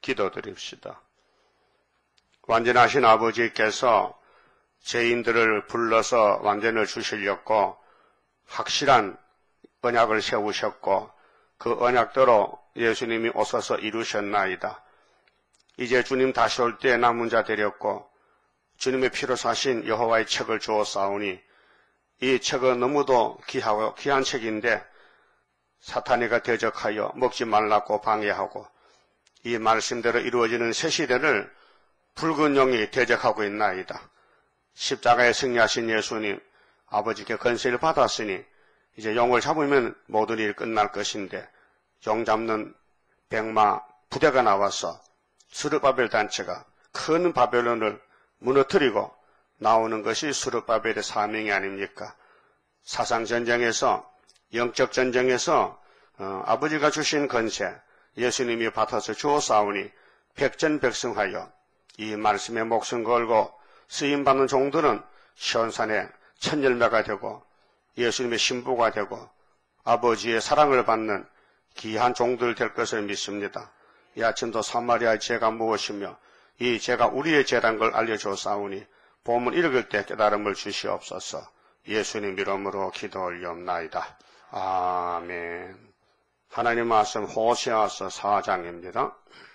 기도드립시다. 완전하신 아버지께서 죄인들을 불러서 완전을 주시려고 확실한 언약을 세우셨고 그 언약대로 예수님이 오셔서 이루셨나이다. 이제 주님 다시 올 때 남은 자 되렸고 주님의 피로 사신 여호와의 책을 주었사오니 이 책은 너무도 귀하고 귀한 책인데 사탄이가 대적하여 먹지 말라고 방해하고 이 말씀대로 이루어지는 새 시대를 붉은 용이 대적하고 있나이다. 십자가에 승리하신 예수님, 아버지께 권세를 받았으니 이제 용을 잡으면 모든 일이 끝날 것인데 용 잡는 백마 부대가 나와서 스룹바벨 단체가 큰 바벨론을 무너뜨리고 나오는 것이 스룹바벨의 사명이 아닙니까? 사상전쟁에서, 영적 전쟁에서 아버지가 주신 권세, 예수님이 받아서 주었사오니 백전백승하여 이 말씀에 목숨 걸고 쓰임받는 종들은 시온산에 첫 열매가 되고 예수님의 신부가 되고 아버지의 사랑을 받는 귀한 종들 될 것을 믿습니다. 이 아침도 사마리아의 죄가 무엇이며 이 죄가 우리의 죄란 걸 알려주었사오니 본문 읽을 때 깨달음을 주시옵소서. 예수님 이름으로 기도 올리옵나이다. 아멘. 하나님 말씀 호세아서 4장입니다.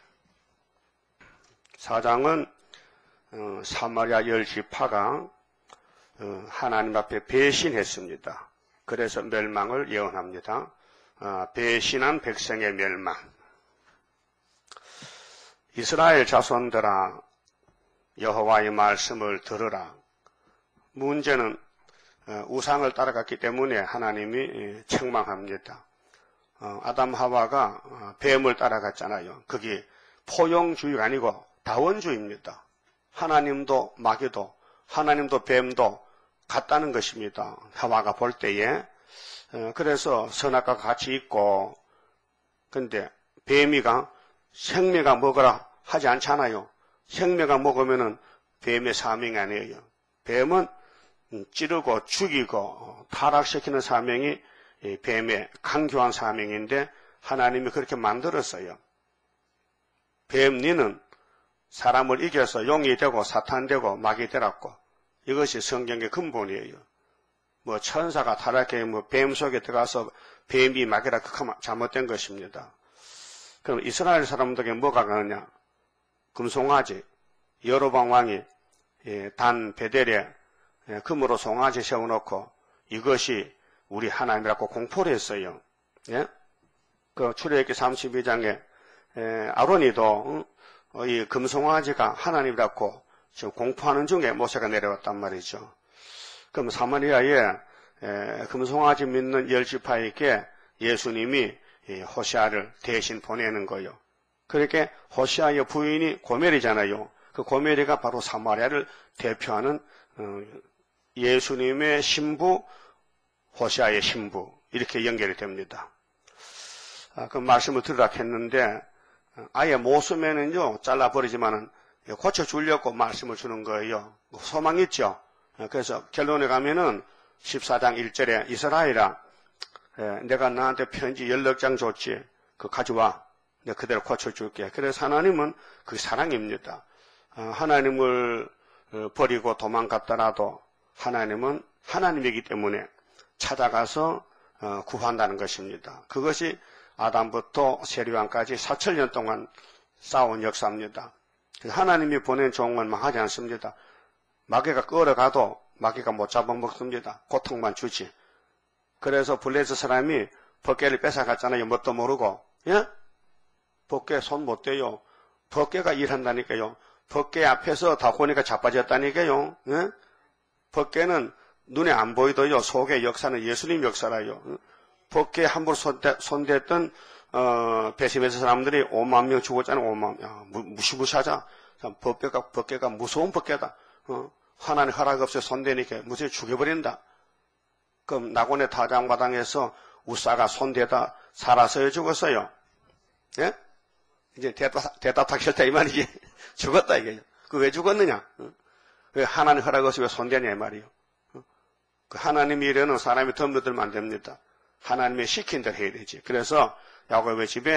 4장은 사마리아 열지파가 하나님 앞에 배신했습니다. 그래서 멸망을 예언합니다. 배신한 백성의 멸망. 이스라엘 자손들아 여호와의 말씀을 들으라. 문제는 우상을 따라갔기 때문에 하나님이 책망합니다. 아담 하와가 뱀을 따라갔잖아요. 그게 포용주의가 아니고 다원주의입니다. 하나님도 마귀도 하나님도 뱀도 같다는 것입니다. 하와가 볼 때에. 그래서 선악과 같이 있고 근데 뱀이가 생매가 먹으라 하지 않잖아요. 생매가 먹으면은 뱀의 사명이 아니에요. 뱀은 찌르고 죽이고 타락시키는 사명이 뱀의 강교한 사명인데 하나님이 그렇게 만들었어요. 뱀니는 사람을 이겨서 용이 되고 사탄 되고 마귀 되라고. 이것이 성경의 근본이에요. 뭐 천사가 타락해 뱀 속에 들어가서 뱀이 마귀라 극하면 잘못된 것입니다. 그럼 이스라엘 사람들에게 뭐가 가느냐? 금송아지, 여로방 왕이 단 베델에 금으로 송아지 세워놓고 이것이 우리 하나님이라고 공포를 했어요. 예? 그 출애굽기 32장에 아론이도 이 금송아지가 하나님이라고 지금 공포하는 중에 모세가 내려왔단 말이죠. 그럼 사마리아에 금송아지 믿는 열지파에게 예수님이 호시아를 대신 보내는 거예요. 그렇게 호시아의 부인이 고멜이잖아요. 그 고멜이가 바로 사마리아를 대표하는 예수님의 신부, 호시아의 신부 이렇게 연결이 됩니다. 그 말씀을 들으라 했는데 아예 모습에는요 잘라버리지만은 고쳐주려고 말씀을 주는 거예요. 소망 있죠. 그래서 결론에 가면은 14장 1절에 이스라엘아 내가 나한테 편지 16장 줬지. 그거 가져와. 내가 그대로 고쳐줄게. 그래서 하나님은 그 사랑입니다. 하나님을 버리고 도망갔더라도 하나님은 하나님이기 때문에 찾아가서 구한다는 것입니다. 그것이 아담부터 세리왕까지 4,000년 동안 쌓아온 역사입니다. 하나님이 보낸 종은 망하지 않습니다. 마귀가 끌어가도 마귀가 못 잡아먹습니다. 고통만 주지. 그래서 블레셋 사람이 벗개를 뺏어갔잖아요. 뭣도 모르고. 예? 벗개 손 못 대요. 벗개가 일한다니까요. 벗개 앞에서 다보니까 자빠졌다니까요. 예? 벗개는 눈에 안 보이도요. 속의 역사는 예수님 역사라요. 벗개 함부로 손댔던 베시메스 사람들이 5만 명 죽었잖아요. 5만 명. 무시무시하자. 벗개가 무서운 벗개다. 하나님 허락 없이 손대니까 무시해 죽여버린다. 그럼 나곤의 타작마당에서 우사가 손대다 살아서 죽었어요. 예? 이제 대답하기 때 이 말이지. 죽었다 이게. 그 왜 죽었느냐? 왜 하나님 허락 없이 왜 손대냐 이 말이요. 그 하나님의 일에는 사람이 덤벼들면 안 됩니다. 하나님의 시킨 대로 해야 되지. 그래서 야곱의 집에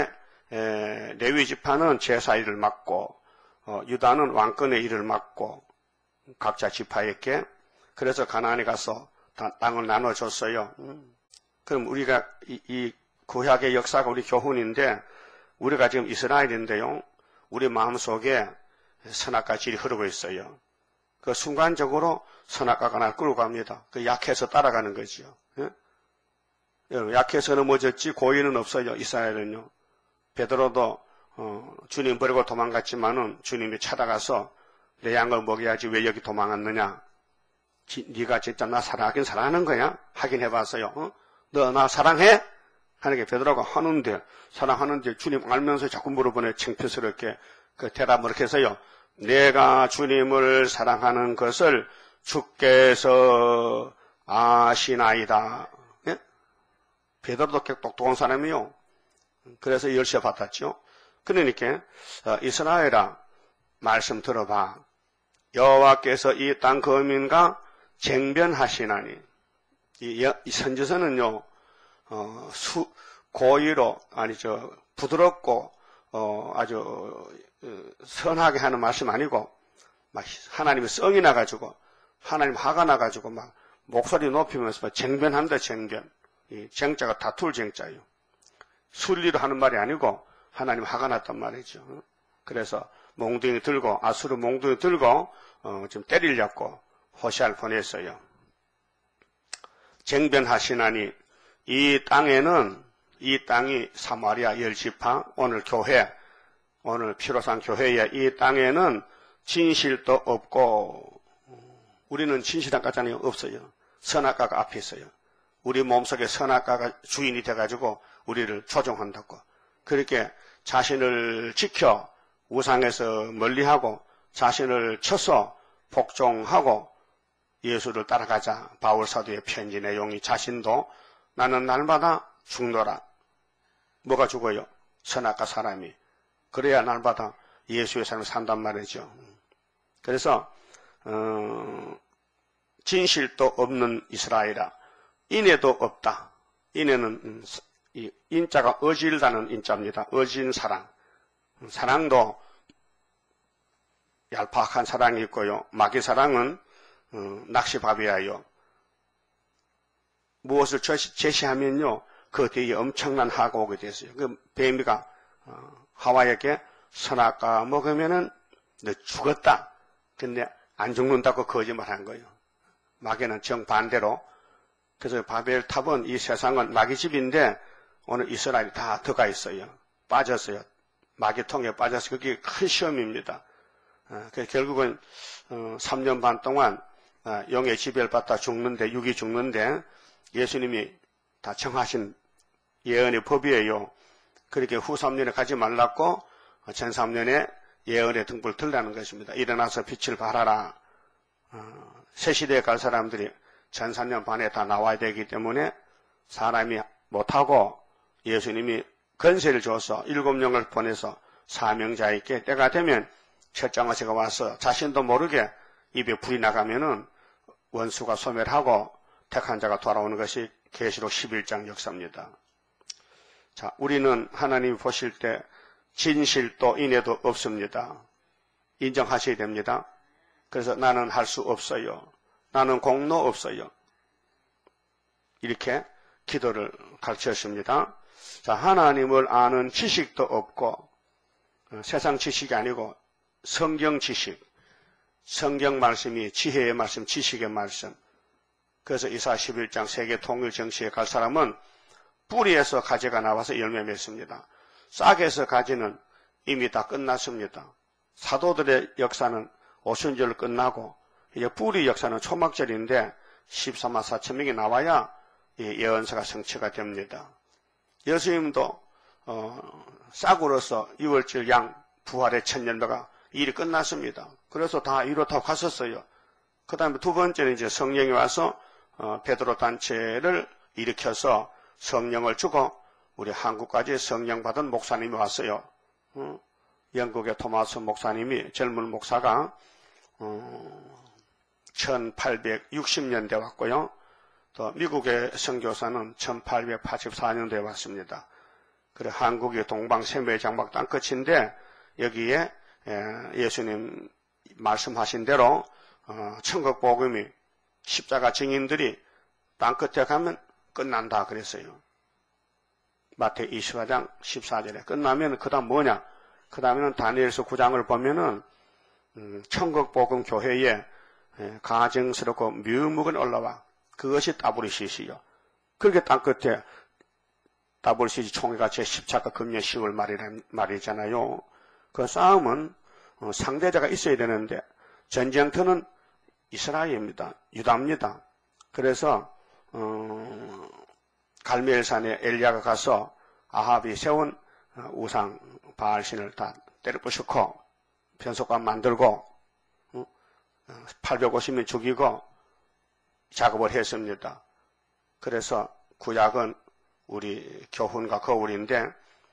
레위 지파는 제사 일을 맡고 유다는 왕권의 일을 맡고 각자 지파에게 그래서 가나안에 가서 땅을 나눠줬어요. 그럼 우리가 이 구약의 역사가 우리 교훈인데 우리가 지금 이스라엘인데요. 우리 마음속에 선악과 질이 흐르고 있어요. 그 순간적으로 선악과가 날 끌고 갑니다. 그 약해서 따라가는 거지요. 예? 약해서 넘어졌지 고의는 없어요. 이스라엘은요. 베드로도 주님 버리고 도망갔지만은 주님이 찾아가서 내 양을 먹여야지 왜 여기 도망갔느냐. 네가 진짜 나 사랑하긴 사랑하는 거야? 확인해봤어요. 너 나 사랑해? 하는 게 베드로가 하는데 사랑하는데 주님 알면서 자꾸 물어보네. 창피스럽게 그 대답을 이렇게 해서요. 내가 주님을 사랑하는 것을 주께서 아시나이다. 예? 베드로도 똑똑한 사람이요. 그래서 열쇠 받았죠. 그러니까 이스라엘아 말씀 들어봐. 여호와께서 이 땅 거민과 쟁변하시나니 이 선지서는요 고의로 부드럽고 아주 선하게 하는 말씀 아니고 막 하나님의 성이 나가지고 하나님 화가 나가지고 막 목소리 높이면서 막 쟁변한다. 쟁변. 이 쟁자가 다툴 쟁자예요. 순리로 하는 말이 아니고 하나님 화가 났단 말이죠. 그래서 몽둥이 들고 아수르 몽둥이 들고 좀 때리려고 호시아를 보냈어요. 쟁변하시나니 이 땅이 사마리아 열지파 오늘 교회 오늘 피로산 교회에 이 땅에는 진실도 없고 우리는 진실한가가 없어요. 선악과가 앞에 있어요. 우리 몸속에 선악과가 주인이 돼가지고 우리를 조종한다고. 그렇게 자신을 지켜 우상에서 멀리하고 자신을 쳐서 복종하고 예수를 따라가자. 바울 사도의 편지 내용이 자신도 나는 날마다 죽노라. 뭐가 죽어요? 선악과 사람이. 그래야 날마다 예수의 삶을 산단 말이죠. 그래서 진실도 없는 이스라엘아 인애도 없다. 인애는 이 인자가 어질다는 인자입니다. 어진 사랑. 사랑도 얄팍한 사랑이 있고요. 마귀 사랑은 낚시바비예요. 무엇을 제시하면요. 그 뒤에 엄청난 화가 오게 됐어요. 그 뱀이가 하와에게 선악과 먹으면은 너 죽었다. 근데 안 죽는다고 거짓말한 거예요. 마귀는 정반대로. 그래서 바벨탑은 이 세상은 마귀 집인데 오늘 이스라엘이 다 들어가 있어요. 빠졌어요. 마귀통에 빠져서 그게 큰 시험입니다. 그래서 결국은 3년 반 동안 영의 지배를 받다 죽는데 육이 죽는데 예수님이 다 정하신 예언의 법이에요. 그렇게 후 3년에 가지 말라고 전 3년에 예언의 등불을 들라는 것입니다. 일어나서 빛을 발하라. 새 시대에 갈 사람들이 전 3년 반에 다 나와야 되기 때문에 사람이 못하고 예수님이 권세를 줘서 7명을 보내서 사명자에게 때가 되면 철장어체가 와서 자신도 모르게 입에 불이 나가면은 원수가 소멸하고 택한 자가 돌아오는 것이 계시록 11장 역사입니다. 자, 우리는 하나님이 보실 때 진실도 인애도 없습니다. 인정하셔야 됩니다. 그래서 나는 할 수 없어요. 나는 공로 없어요. 이렇게 기도를 가르쳤습니다. 자, 하나님을 아는 지식도 없고 세상 지식이 아니고 성경 지식, 성경 말씀이 지혜의 말씀, 지식의 말씀. 그래서 이사 11장 세계 통일 정치에 갈 사람은 뿌리에서 가지가 나와서 열매 맺습니다. 싹에서 가지는 이미 다 끝났습니다. 사도들의 역사는 오순절 끝나고 이제 뿌리 역사는 초막절인데 14만 4천 명이 나와야 예언서가 성취가 됩니다. 예수님도 싹으로서 6월절 양 부활의 천년배가 일이 끝났습니다. 그래서 다 이렇다고 갔었어요. 그 다음에 두 번째는 이제 성령이 와서 베드로 단체를 일으켜서 성령을 주고 우리 한국까지 성령 받은 목사님이 왔어요. 영국의 토마스 목사님이 젊은 목사가 1860년대 왔고요. 또 미국의 선교사는 1884년대에 왔습니다. 그래 한국이 동방세무의 장막 땅끝인데 여기에 예수님 말씀하신 대로 천국 복음이 십자가 증인들이 땅끝에 가면 끝난다 그랬어요. 마태 24장 14절에 끝나면 그 다음 뭐냐? 그 다음에는 다니엘서 9장을 보면은 천국 복음 교회에 가증스럽고 묘묵은 올라와. 그것이 따브르시시요. 그렇게 땅끝에 따브르시시 총회가 제10차가 금년 10월 말이잖아요. 그 싸움은 상대자가 있어야 되는데 전쟁터는 이스라엘입니다. 유다입니다. 그래서 갈멜산에 엘리야가 가서 아합이 세운 우상 바알신을 다 때려 부수고 변속관 만들고 850명 죽이고 작업을 했습니다. 그래서 구약은 우리 교훈과 거울인데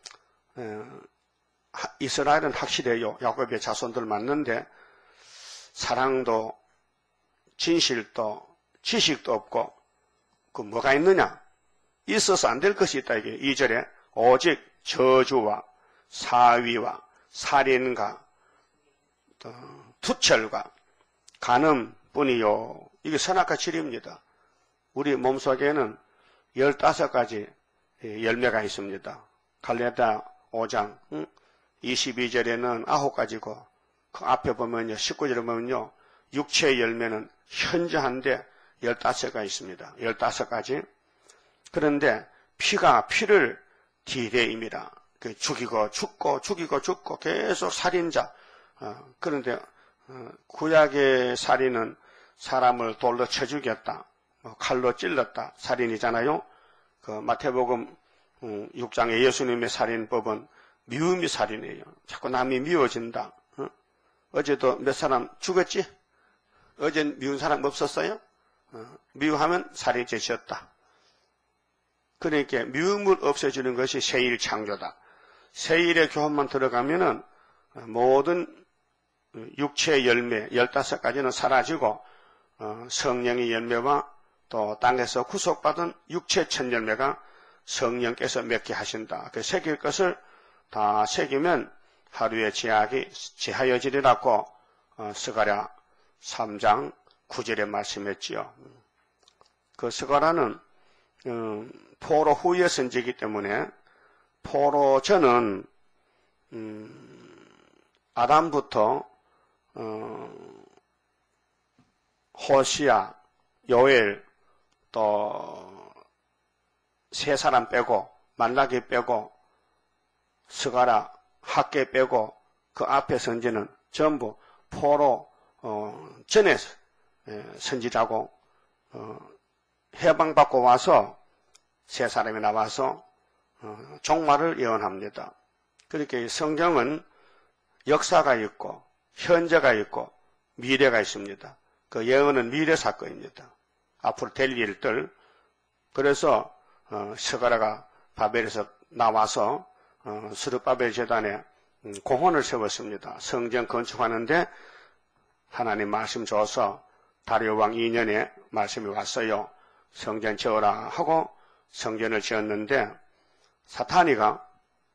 이스라엘은 확실해요. 야곱의 자손들 맞는데 사랑도 진실도 지식도 없고 그 뭐가 있느냐? 있어서 안 될 것이 있다 이게 2절에 오직 저주와 사위와 살인과 투철과 간음뿐이요. 이게 선악과 질입니다. 우리 몸속에는 15가지 열매가 있습니다. 갈라디아 5장 22절에는 9가지고 그 앞에 보면요 19절에 보면요 육체의 열매는 현저한데 15가 있습니다. 15가지. 그런데 피가 피를 디레입니다. 죽이고 죽고 죽이고 죽고 계속 살인자. 그런데 구약의 살인은 사람을 돌로 쳐 죽였다. 칼로 찔렀다. 살인이잖아요. 그 마태복음 6장의 예수님의 살인법은 미움이 살인이에요. 자꾸 남이 미워진다. 어제도 몇 사람 죽었지? 어젠 미운 사람 없었어요? 미워하면 살인죄였다. 그러니까 미움을 없애주는 것이 세일 창조다. 세일의 교훈만 들어가면은 모든 육체의 열매 15가지는 사라지고 성령의 열매와 또 땅에서 구속받은 육체 첫 열매가 성령께서 맺게 하신다. 그 새길 것을 다 새기면 하루의 제약이 제하여지리라고 스가랴 3장 9절에 말씀했지요. 그 스가랴는 포로 후의 선지이기 때문에 포로 전은 아담부터 호시아, 요엘 또 세 사람 빼고 말라기 빼고 스가랴, 학개 빼고 그 앞에 선지는 전부 포로 전에 선지자고 해방받고 와서 세 사람이 나와서 종말을 예언합니다. 그렇게 성경은 역사가 있고 현재가 있고 미래가 있습니다. 그 예언은 미래 사건입니다. 앞으로 될 일들. 그래서 스가랴가 바벨에서 나와서 스룹바벨 제단에 공원을 세웠습니다. 성전 건축하는데 하나님 말씀 줘서 다리오 왕 2년에 말씀이 왔어요. 성전 지어라 하고 성전을 지었는데 사탄이가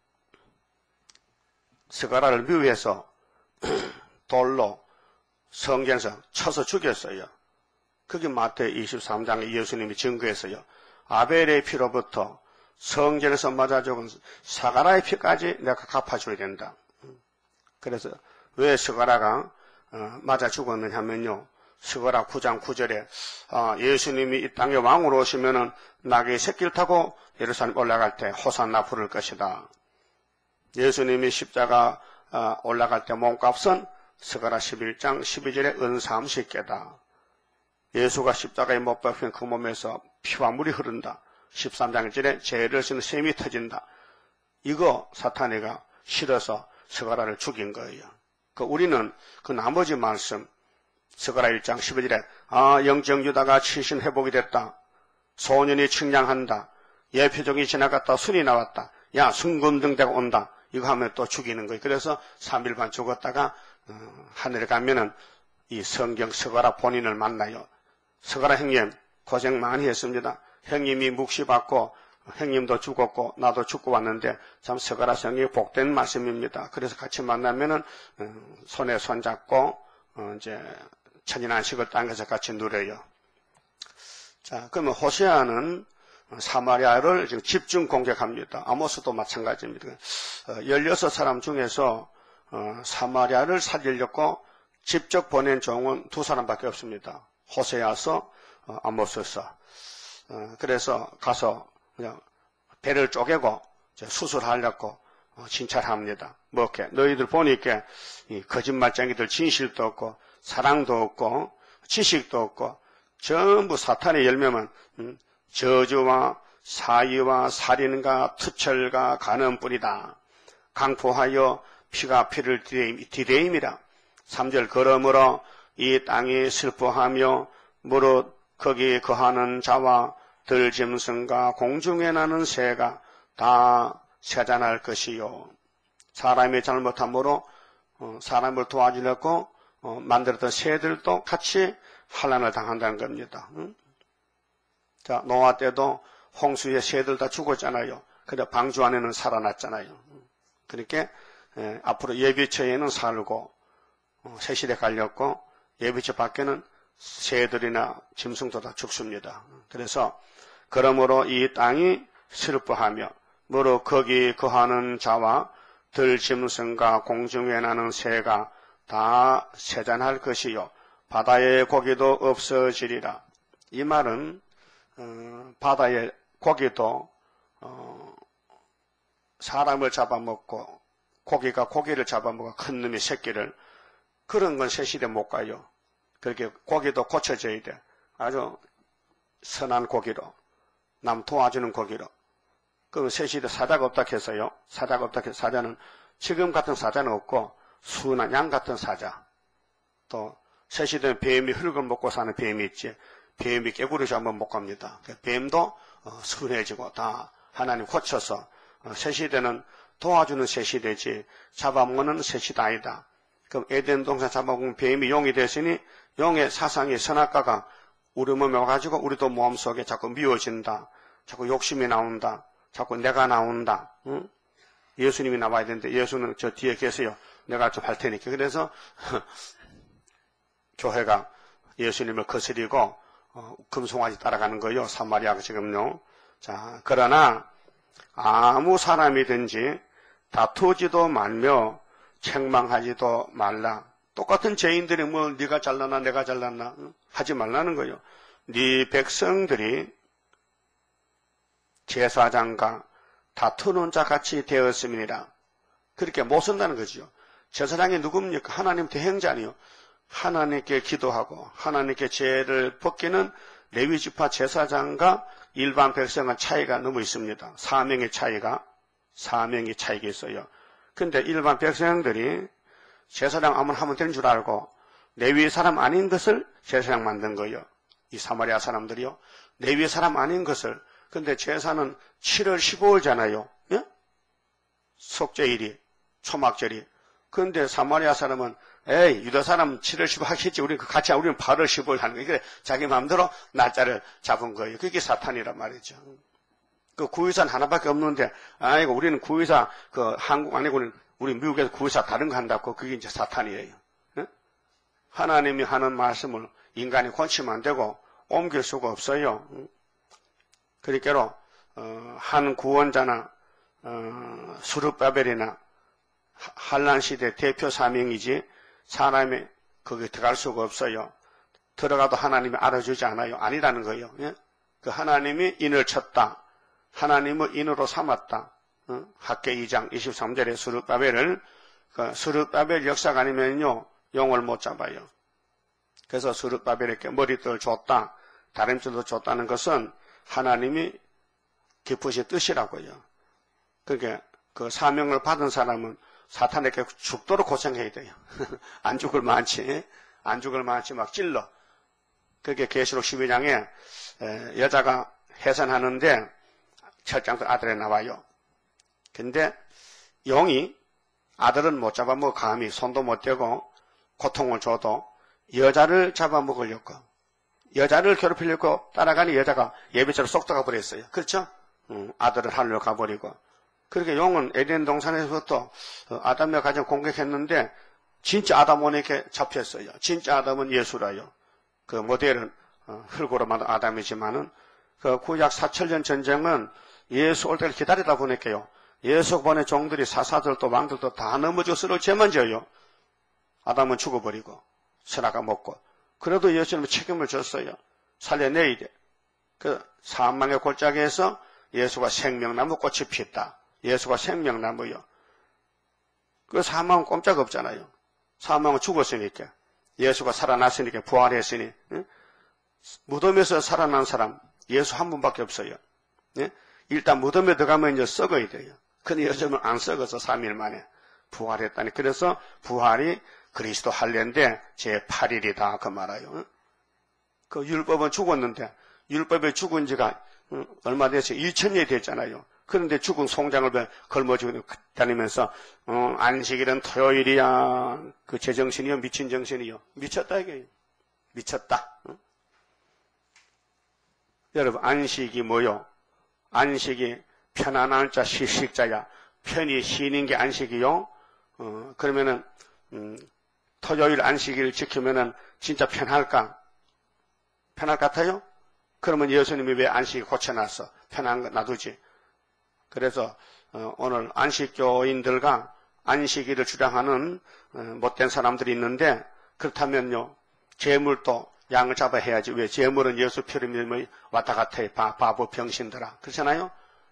스가랴를 미워해서 돌로 성전에서 쳐서 죽였어요. 그게 마태 23장에 예수님이 증거했어요. 아벨의 피로부터 성전에서 맞아 죽은 스가랴의 피까지 내가 갚아줘야 된다. 그래서 왜 스가랴가 맞아 죽었느냐 하면요. 스가랴 9장 9절에 예수님이 이 땅에 왕으로 오시면은 나귀의 새끼를 타고 예루살렘 올라갈 때 호산나 부를 것이다. 예수님이 십자가 올라갈 때 몸값은 스가랴 11장 12절에 은사함 십계다. 예수가 십자가에 못 박힌 그 몸에서 피와 물이 흐른다. 13장 1절에 죄를 지는 셈이 터진다. 이거 사탄이가 싫어서 스가랴를 죽인 거예요. 우리는 그 나머지 말씀 스가랴 1장 12절에 영적 유다가 치신 회복이 됐다. 소년이 측량한다. 예표종이 지나갔다. 순이 나왔다. 야 순금등대가 온다. 이거 하면 또 죽이는 거예요. 그래서 3일 반 죽었다가 하늘에 가면은 이 성경 스가랴 본인을 만나요. 스가랴 형님 고생 많이 했습니다. 형님이 묵시받고 형님도 죽었고 나도 죽고 왔는데 참 서가라 성이 복된 말씀입니다. 그래서 같이 만나면은 손에 손 잡고 이제 천인안식을 땅에서 같이 누려요. 자, 그러면 호세아는 사마리아를 지금 집중 공격합니다. 아모스도 마찬가지입니다. 16사람 중에서 사마리아를 살리려고 직접 보낸 종은 2사람밖에 없습니다. 호세아서 아모스서. 그래서 가서 그냥 배를 쪼개고 수술하려고 진찰합니다. 뭐 이렇게 너희들 보니까 이 거짓말쟁이들 진실도 없고 사랑도 없고 지식도 없고 전부 사탄의 열매만 저주와 사위와 살인과 투철과 간음뿐이다. 강포하여 피가 피를 디대임이라. 3절 그러므로 이 땅이 슬퍼하며 무릇 거기 거하는 자와 들짐승과 공중에 나는 새가 다 세잔할 것이요. 사람이 잘못함으로 사람을 도와주려고 만들었던 새들도 같이 환난을 당한다는 겁니다. 자, 노아 때도 홍수에 새들 다 죽었잖아요. 근데 방주 안에는 살아났잖아요. 그러니까 앞으로 예비처에는 살고 새시대 갈렸고 예비처 밖에는 새들이나 짐승도 다 죽습니다. 그래서 그러므로 이 땅이 슬퍼하며 무릇 거기 거하는 자와 들짐승과 공중에 나는 새가 다 세잔할 것이요 바다의 고기도 없어지리라. 이 말은 바다의 고기도 사람을 잡아먹고 고기가 고기를 잡아먹어 큰 놈이 새끼를 그런 건 새시대 못 가요. 그렇게 고기도 고쳐져야 돼. 아주 선한 고기로 남 도와주는 고기로. 그럼 새시대 사자가 없다 해서요. 사자가 없다 해서 사자는 지금 같은 사자는 없고 순한 양 같은 사자. 또 새시대는 뱀이 흙을 먹고 사는 뱀이 있지. 뱀이 깨구리지 한번 못 갑니다. 뱀도 순해지고 다 하나님 고쳐서 새시대는 도와주는 새시대지 잡아먹는 새시대 아니다. 그럼 에덴 동산 잡아먹은 뱀이 용이 됐으니 용의 사상이 선악과가 우리 몸에 와가지고 우리도 마음속에 자꾸 미워진다. 자꾸 욕심이 나온다. 자꾸 내가 나온다. 응? 예수님이 나와야 되는데 예수는 저 뒤에 계세요. 내가 좀 할 테니까. 그래서 교회가 예수님을 거스리고 금송아지 따라가는 거요. 사마리아가 지금요. 자, 그러나 아무 사람이든지 다투지도 말며 책망하지도 말라. 똑같은 죄인들이 뭐 네가 잘났나 내가 잘났나 하지 말라는 거예요. 네 백성들이 제사장과 다투는 자 같이 되었음이니라. 그렇게 못 쓴다는 거죠. 제사장이 누굽니까? 하나님 대행자니요. 하나님께 기도하고 하나님께 죄를 벗기는 레위지파 제사장과 일반 백성은 차이가 너무 있습니다. 사명이 차이가 있어요. 근데 일반 백성들이 제사장 아무나 하면 되는 줄 알고 레위 사람 아닌 것을 제사장 만든 거예요. 이 사마리아 사람들이요. 레위 사람 아닌 것을. 근데 제사는 7월 15일잖아요. 예? 속죄일이, 초막절이. 근데 사마리아 사람은 에이 유다 사람 7월 15일 하겠지. 우리는 같이 우리는 8월 15일 하는 거예요. 그래 자기 마음대로 날짜를 잡은 거예요. 그게 사탄이란 말이죠. 그 구의사는 하나밖에 없는데 아이고 우리는 구의사 그 한국 아니고는 우리 미국에서 구의사 다른 거 한다고 그게 이제 사탄이에요. 예? 하나님이 하는 말씀을 인간이 고치면 안 되고 옮길 수가 없어요. 그러니까 한 구원자나 수르바벨이나 한란 시대 대표 사명이지 사람이 거기 들어갈 수가 없어요. 들어가도 하나님이 알아주지 않아요. 아니라는 거예요. 예? 그 하나님이 인을 쳤다. 하나님을 인으로 삼았다. 학개 2장 23절에 수르바벨을 수르바벨 역사가 아니면요 영을 못 잡아요. 그래서 수르바벨에게 머리털을 줬다. 다림줄도 줬다는 것은 하나님이 기쁘신 뜻이라고요. 그러니까 그 사명을 받은 사람은 사탄에게 죽도록 고생해야 돼요. 안 죽을 만치 막 찔러. 그게 계시록 12장에 여자가 해산하는데 철장도 아들에 나와요. 근데 영이 아들은 못 잡아먹어 감히 손도 못 대고 고통을 줘도 여자를 잡아먹으려고 여자를 괴롭히려고 따라가니 여자가 예배처럼 쏙 들어가 버렸어요. 그렇죠? 아들은 하늘로 가버리고. 그렇게 용은 에덴 동산에서부터 아담의 가정 공격했는데 진짜 아담 원에게 잡혔어요. 진짜 아담은 예수라요. 그 모델은 흙으로 만든 아담이지만은 그 구약 4,000년 전쟁은 예수 올 때를 기다리다 보니까요. 예수 번의 종들이 사사들도 왕들도 다 넘어지고 서로 죄만 져요. 아담은 죽어버리고 선악과 먹고. 그래도 예수님은 책임을 졌어요. 살려내야 돼. 그 사망의 골짜기에서 예수가 생명나무 꽃이 피었다. 예수가 생명나무요. 그 사망은 꼼짝 없잖아요. 사망은 죽었으니까. 예수가 살아났으니까 부활했으니. 응? 무덤에서 살아난 사람 예수 한 분밖에 없어요. 예? 일단 무덤에 들어가면 이제 썩어야 돼요. 근데 요즘은 안 썩어서 3일 만에 부활했다니. 그래서 부활이 그리스도 할례인데 제8일이다 그 말아요. 응? 그 율법은 죽었는데 율법에 죽은 지가 얼마 됐어요? 2000년이 됐잖아요. 그런데 죽은 송장을 걸머쥐고 다니면서 안식일은 토요일이야. 그 제정신이요? 미친 정신이요? 미쳤다 이게요. 미쳤다. 응? 여러분 안식이 뭐요? 안식이 편안한 자 시식자야. 편히 쉬는 게 안식이요. 그러면은 토요일 안식일을 지키면은 진짜 편할까? 편할 것 같아요? 그러면 예수님이 왜 안식이 고쳐놨어? 편한 거 놔두지. 그래서 오늘 안식교인들과 안식일을 주장하는 못된 사람들이 있는데 그렇다면요. 재물도 양을 잡아 해야지. 왜? 재물은 예수 피를 믿으면 왔다 갔다 해. 바보 병신들아. 그렇잖아요?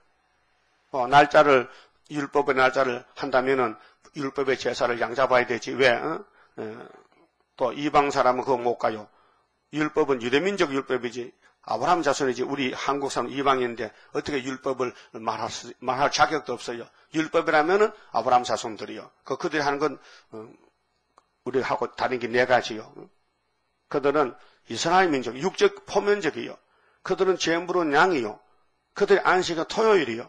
날짜를 율법의 날짜를 한다면은 율법의 제사를 양 잡아야 되지. 왜? 또 이방 사람은 그거 못 가요. 율법은 유대민족 율법이지. 아브라함 자손이지. 우리 한국 사람 이방인데 어떻게 율법을 말할 자격도 없어요. 율법이라면은 아브라함 자손들이요. 그들이 하는 건 우리하고 다른 게 네 가지요. 그들은 이스라엘 민족, 육적 포면적이요. 그들은 재물은 양이요. 그들의 안식은 토요일이요.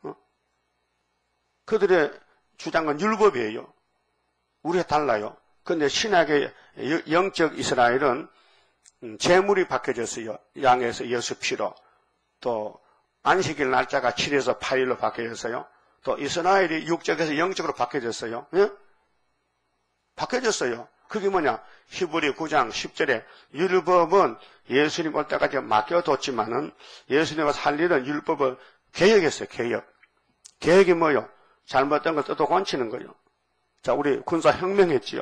그들의 주장은 율법이에요. 우리가 달라요. 그런데 신약의 영적 이스라엘은 재물이 바뀌어졌어요. 양에서 예수 피로. 또 안식일 날짜가 7에서 8일로 바뀌어졌어요. 또 이스라엘이 육적에서 영적으로 바뀌어졌어요. 예? 바뀌어졌어요. 그게 뭐냐? 히브리 9장 10절에 율법은 예수님 올 때까지 맡겨뒀지만은 예수님과 살리는 율법을 개혁했어요. 개혁. 개혁이 뭐요? 잘못된 걸 뜯어 고치는 거예요. 자, 우리 군사 혁명했지요.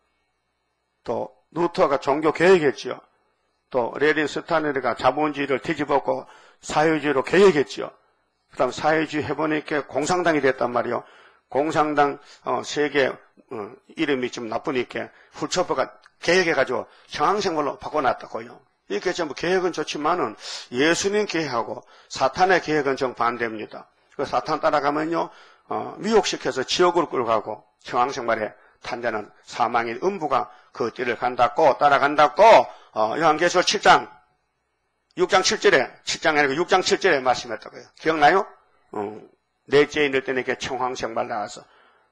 또 루터가 종교 개혁했지요. 또 레닌 스타네르가 자본주의를 뒤집었고 사회주의로 개혁했지요. 그 다음 사회주의 해보니까 공산당이 됐단 말이요. 공산당 세계 이름이 좀 나쁘니까 훌초퍼가 개혁해가지고 형황생활로 바꿔놨다고요. 이렇게 전부 개혁은 좋지만은 예수님 개혁하고 사탄의 개혁은 정반대입니다. 그 사탄 따라가면요 미혹시켜서 지옥으로 끌고 가고 형황생활에 탄자는 사망의 음부가 그 띠를 간다고 따라간다고 요한계시록 7장 6장 7절에 7장이 아니고 6장 7절에 말씀했다고요. 기억나요? 넷째 있을 때는 이렇게 청황생활 나와서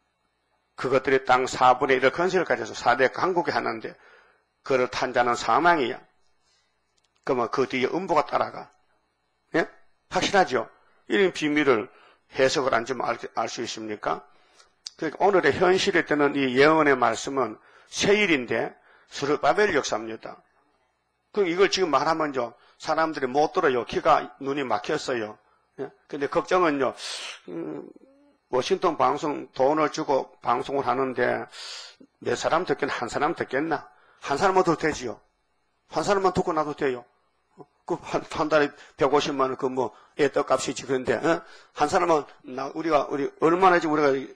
그것들이 땅 4분의 1을 건설을 가져서 4대 강국에 하는데 그를 탄 자는 사망이야. 그러면 그 뒤에 음부가 따라가. 예? 확실하죠? 이런 비밀을 해석을 안 좀 알 수 있습니까? 그러니까 오늘의 현실에 뜨는 이 예언의 말씀은 세일인데 스룹바벨 역사입니다. 그럼 이걸 지금 말하면요 사람들이 못 들어요. 귀가 눈이 막혔어요. 예? 근데 걱정은요 워싱턴 방송 돈을 주고 방송을 하는데 몇 사람 듣겠나? 한 사람 듣겠나? 한 사람만 듣도 되지요. 한 사람만 듣고 나도 돼요. 한 달에 150만 원, 애 떡값이지. 그런데, 한 사람은, 우리, 얼마나 우리가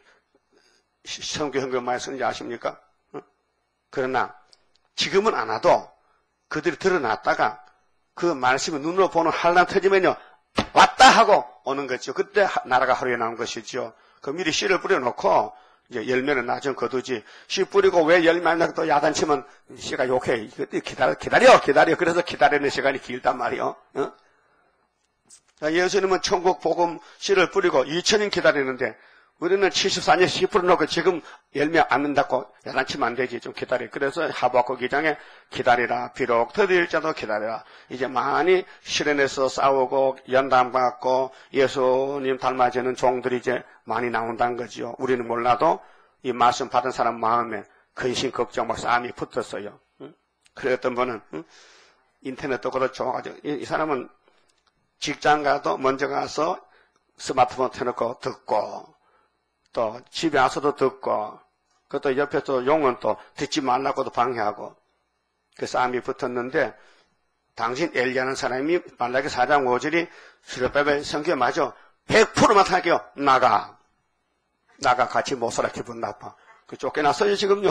성교 현금 많이 쓰는지 아십니까? 그러나, 지금은 안 와도, 그들이 드러났다가, 그 말씀을 눈으로 보는 한란 터지면요, 왔다! 하고 오는 거죠. 그때 나라가 하루에 나온 것이죠. 그 미리 씨를 뿌려놓고, 이제 열매는 나중 거두지. 씨 뿌리고 왜 열매 안 나고 또 야단치면 씨가 욕해. 기다려. 그래서 기다리는 시간이 길단 말이요. 예수님은 천국 복음 씨를 뿌리고 2000년 기다리는데 우리는 74년 10% 놓고 지금 열매 안 맺다고 야단치면 안 되지. 좀 기다려. 그래서 하박국 2장에 기다리라. 비록 더딜지라도 기다리라. 이제 많이 실현해서 싸우고 연단받고 예수님 닮아지는 종들이 이제 많이 나온다는 거지요. 우리는 몰라도 이 말씀 받은 사람 마음에 근심 걱정 막 싸움이 붙었어요. 그래 어떤 분은 인터넷도 그렇죠. 이 사람은 직장 가도 먼저 가서 스마트폰 켜놓고 듣고 또 집에 와서도 듣고 그것도 옆에 또 용은 또 듣지 말라고도 방해하고 그 싸움이 붙었는데 당신 엘리야는 사람이 말라기 4장 5절이 수렵밥에 성경에 맞아 100% 나타날게요. 나가 같이 못 살아 기분 나빠. 그 쫓겨났어요 지금요.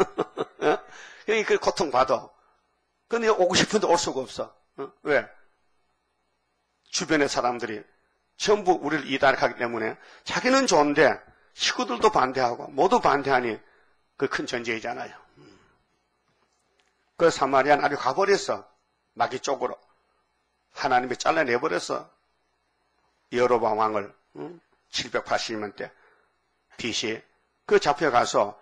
그 고통받아. 근데 오고 싶은데 올 수가 없어. 왜? 주변의 사람들이 전부 우리를 이단하기 때문에 자기는 좋은데 식구들도 반대하고 모두 반대하니 그 큰 전쟁이잖아요. 그 사마리아 나라로 가버렸어. 마귀 쪽으로. 하나님이 잘라내버렸어. 여로보암 왕을 780년 때 BC 그 잡혀가서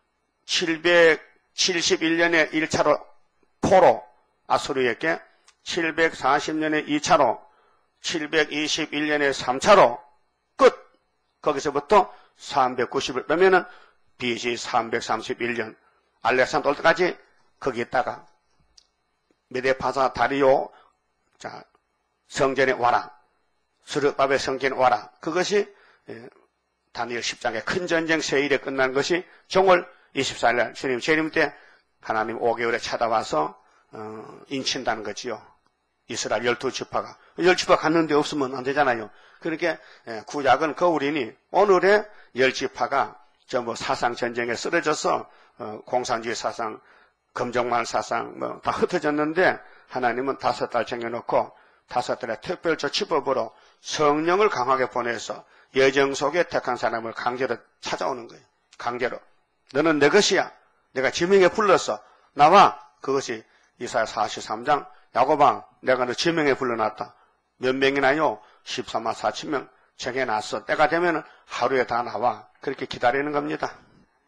771년에 1차로 포로 아수르에게 740년에 2차로 721년에 3차로 끝. 거기서부터 390을 빼면은 BC 331년 알렉산더 올 때까지 거기 있다가 메데파사 다리오 자 성전에 와라. 수르밥의 성전에 와라. 그것이 다니엘 10장의 큰 전쟁 세일에 끝난 것이 정월 24일 주님 재림 때 하나님 5개월에 찾아와서 인친다는 거지요. 이스라엘 12지파가 10지파 갔는데 없으면 안 되잖아요. 그렇게 구약은 거울이니 오늘의 10지파가 전부 사상 전쟁에 쓰러져서 공산주의 사상, 검정말 사상 뭐 다 흩어졌는데 하나님은 5달 정해놓고 5달의 특별 조치법으로 성령을 강하게 보내서 여정 속에 택한 사람을 강제로 찾아오는 거예요. 강제로. 너는 내 것이야. 내가 지명에 불렀어. 나와. 그것이 이사야 43장 야곱아 내가 너 지명에 불러놨다. 몇 명이나요? 14만 4천 명 정해놨어. 때가 되면 하루에 다 나와. 그렇게 기다리는 겁니다.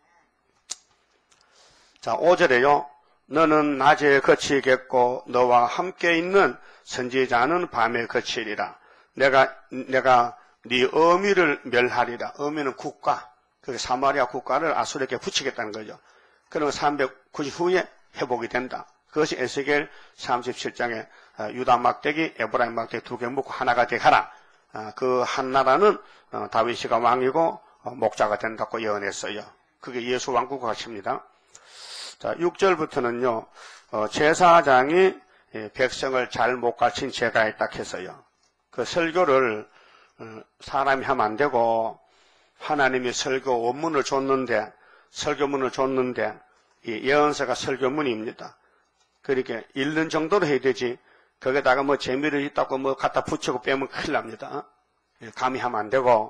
자 5절에요. 너는 낮에 거치겠고 너와 함께 있는 선지자는 밤에 거치리라. 내가 네 어미를 멸하리라. 어미는 국가. 그 사마리아 국가를 아수르에게 붙이겠다는 거죠. 그러면 390 후에 회복이 된다. 그것이 에스겔 37장에 유다 막대기, 에브라임 막대기 2개 묶고 하나가 되게 하라. 그 한 나라는 다윗이가 왕이고 목자가 된다고 예언했어요. 그게 예수 왕국과 같습니다. 자, 6절부터는요. 제사장이 백성을 잘 못 가르친 죄가 있다 했어요. 그 설교를 사람이 하면 안 되고 하나님이 설교 원문을 줬는데 설교문을 줬는데 이 예언서가 설교문입니다. 그렇게 읽는 정도로 해야 되지 거기다가 뭐 재미를 있다고 뭐 갖다 붙이고 빼면 큰일 납니다. 감히 하면 안 되고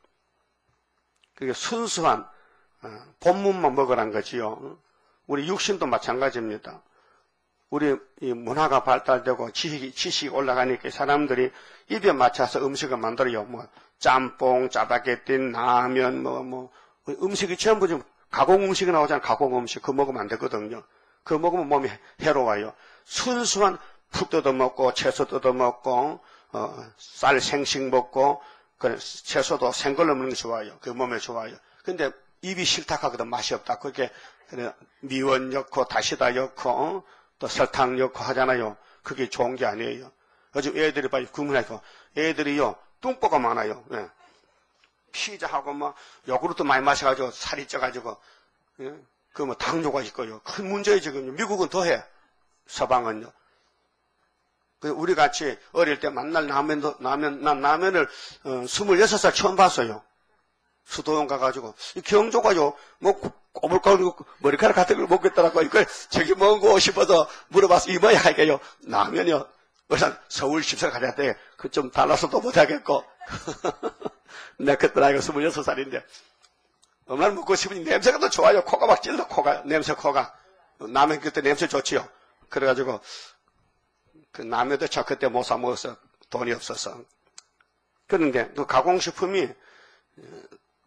그게 순수한 본문만 먹으란 거지요. 우리 육신도 마찬가지입니다. 우리 이 문화가 발달되고 지식이 올라가니까 사람들이 입에 맞춰서 음식을 만들어요. 뭐 짬뽕, 짜파게티, 라면, 음식이 전부 좀 가공 음식이 나오잖아요. 가공 음식 그거 먹으면 안 되거든요. 그거 먹으면 몸이 해로워요. 순수한 푹 뜯어먹고 채소 뜯어먹고 쌀 생식 먹고 그 채소도 생걸로 먹는 게 좋아요. 그 몸에 좋아요. 근데 입이 싫다 하거든. 맛이 없다. 그렇게 미원 넣고 다시다 넣고 또 설탕 넣고 하잖아요. 그게 좋은 게 아니에요. 요즘 애들이 봐요. 구문하고 애들이요 뚱보가 많아요. 예. 피자하고 뭐 요구르트 많이 마셔가지고 살이 쪄가지고 예. 그 뭐 당뇨가 있고요. 큰 문제예요 지금. 미국은 더해. 서방은요. 우리 같이 어릴 때 만날 라면을 26살 처음 봤어요. 수도원 가가지고 경조가요 뭐 꼬불꼬불 머리카락 같은 걸 먹겠더라고요. 이걸 저기 먹고 싶어서 물어봐서 이 뭐야 할게요. 라면이요. 그래서 서울 집사 가야 돼. 그 좀 달라서도 못하겠고. 내가 그때 나이가 26살인데 얼마나 먹고 싶으니 냄새가 더 좋아요. 코가 막 찔러 코가 라면 그때 냄새 좋지요. 그래가지고 그 라면도 저 그때 못 사 먹었어. 돈이 없어서. 그런데 그 가공식품이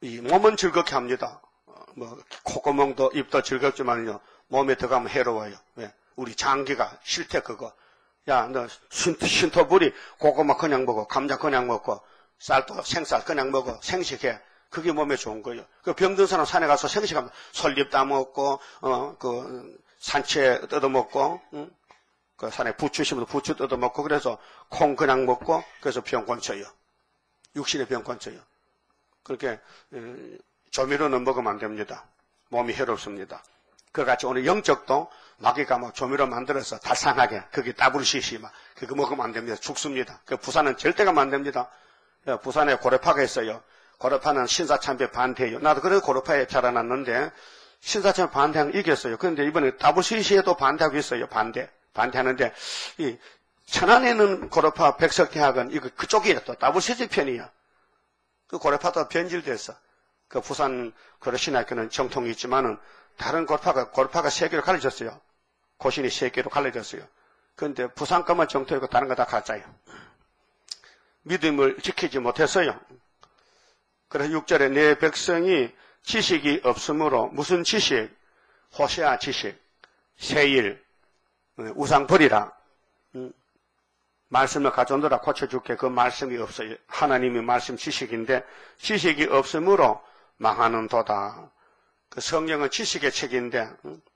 이 몸은 즐겁게 합니다. 뭐 콧구멍도 입도 즐겁지만요 몸에 들어가면 해로워요. 왜? 우리 장기가 싫대 그거. 야, 너 신토부리 고구마 그냥 먹어, 감자 그냥 먹고, 쌀도 생쌀 그냥 먹어, 생식해. 그게 몸에 좋은 거예요. 그 병든 사람 산에 가서 생식하면 솔잎 따먹고, 그 산채 뜯어먹고, 그 산에 부추 심어서 부추 뜯어먹고, 그래서 콩 그냥 먹고, 그래서 병 고쳐요. 육신의 병 고쳐요. 그렇게 조미료는 먹으면 안 됩니다. 몸이 해롭습니다. 그같이 오늘 영적도 마귀가 뭐 조미료 만들어서 달상하게 그게 WCC 막 그거 먹으면 안 됩니다. 죽습니다. 그 부산은 절대가 안 됩니다. 부산에 고래파가 있어요. 고래파는 신사참배 반대예요. 나도 그래서 고래파에 자라났는데 신사참배 반대하는 이겼어요. 그런데 이번에 WCC에도 반대하고 있어요. 반대하는데 이 천안에 있는 고래파 백석대학은 이거 그쪽이에요. 또 WCC 편이야. 그 고래파도 변질됐어. 그 부산 고려신학교는 정통이 있지만은 다른 고래파가 3개로 갈라졌어요. 고신이 3개로 갈라졌어요. 그런데 부산 것만 정통이고 다른 거 다 가짜예요. 믿음을 지키지 못했어요. 그래서 6절에 내 백성이 지식이 없으므로 무슨 지식? 호세아 지식, 세일, 우상 버리라. 말씀을 가져오너라 고쳐줄게. 그 말씀이 없어요. 하나님의 말씀 지식인데 지식이 없으므로 망하는 도다. 그 성령은 지식의 책인데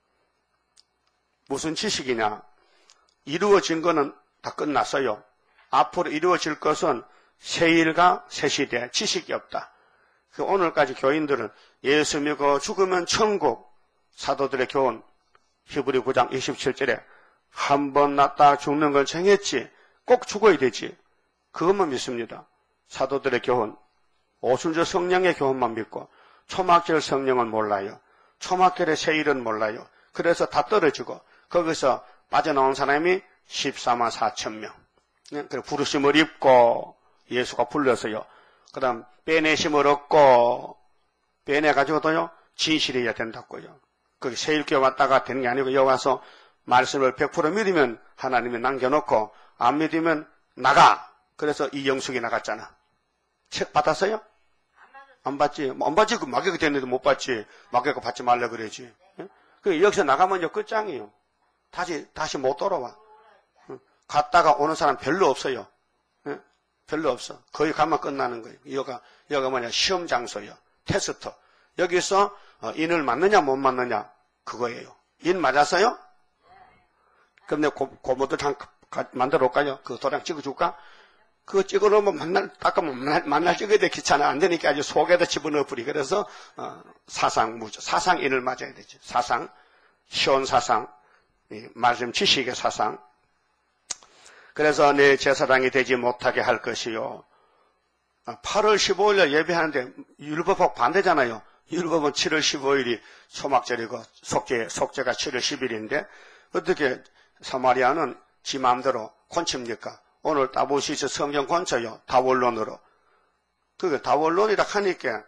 무슨 지식이냐? 이루어진 거는 다 끝났어요. 앞으로 이루어질 것은 새 일과 새 시대, 지식이 없다. 그 오늘까지 교인들은 예수 믿고 죽으면 천국, 사도들의 교훈 히브리 9장 27절에 한 번 났다 죽는 건 정했지 꼭 죽어야 되지. 그것만 믿습니다. 사도들의 교훈, 오순절 성령의 교훈만 믿고 초막절 성령은 몰라요. 초막절의 세일은 몰라요. 그래서 다 떨어지고 거기서 빠져나온 사람이 14만 4천 명. 그리고 부르심을 입고 예수가 불렀어요. 그 다음 빼내심을 얻고 빼내가지고도요 진실해야 된다고요. 거기 세일교회 왔다가 되는 게 아니고 여기 와서 말씀을 100% 믿으면 하나님이 남겨놓고 안 믿으면 나가. 그래서 이영숙이 나갔잖아. 책 받았어요? 안 받지. 안 받지. 그 마귀가 됐는데 못 받지. 마귀가 받지 말라 그러지. 그 여기서 나가면요 끝장이에요. 다시 못 돌아와. 갔다가 오는 사람 별로 없어요. 별로 없어. 거기 가면 끝나는 거예요. 여기가 뭐냐 시험 장소예요. 테스트. 여기서 인을 맞느냐 못 맞느냐 그거예요. 인 맞았어요? 그럼 내가 고모도 만들어 올까요? 그 도장 찍어줄까? 그거 찍어놓으면 만날 찍어야 돼. 귀찮아. 안 되니까 아주 속에다 집어넣어 버리. 그래서 사상인을 맞아야 되죠. 사상, 시온 사상, 말씀 지식의 사상. 그래서 내 제사장이 되지 못하게 할 것이요. 8월 15일에 예배하는데 율법하고 반대잖아요. 율법은 7월 15일이 초막절이고 속죄가 7월 10일인데 어떻게 사마리아는 지 마음대로 곤칩니까? 오늘 따보시서 성경 곤쳐요. 다원론으로. 그게 다원론이라 하니까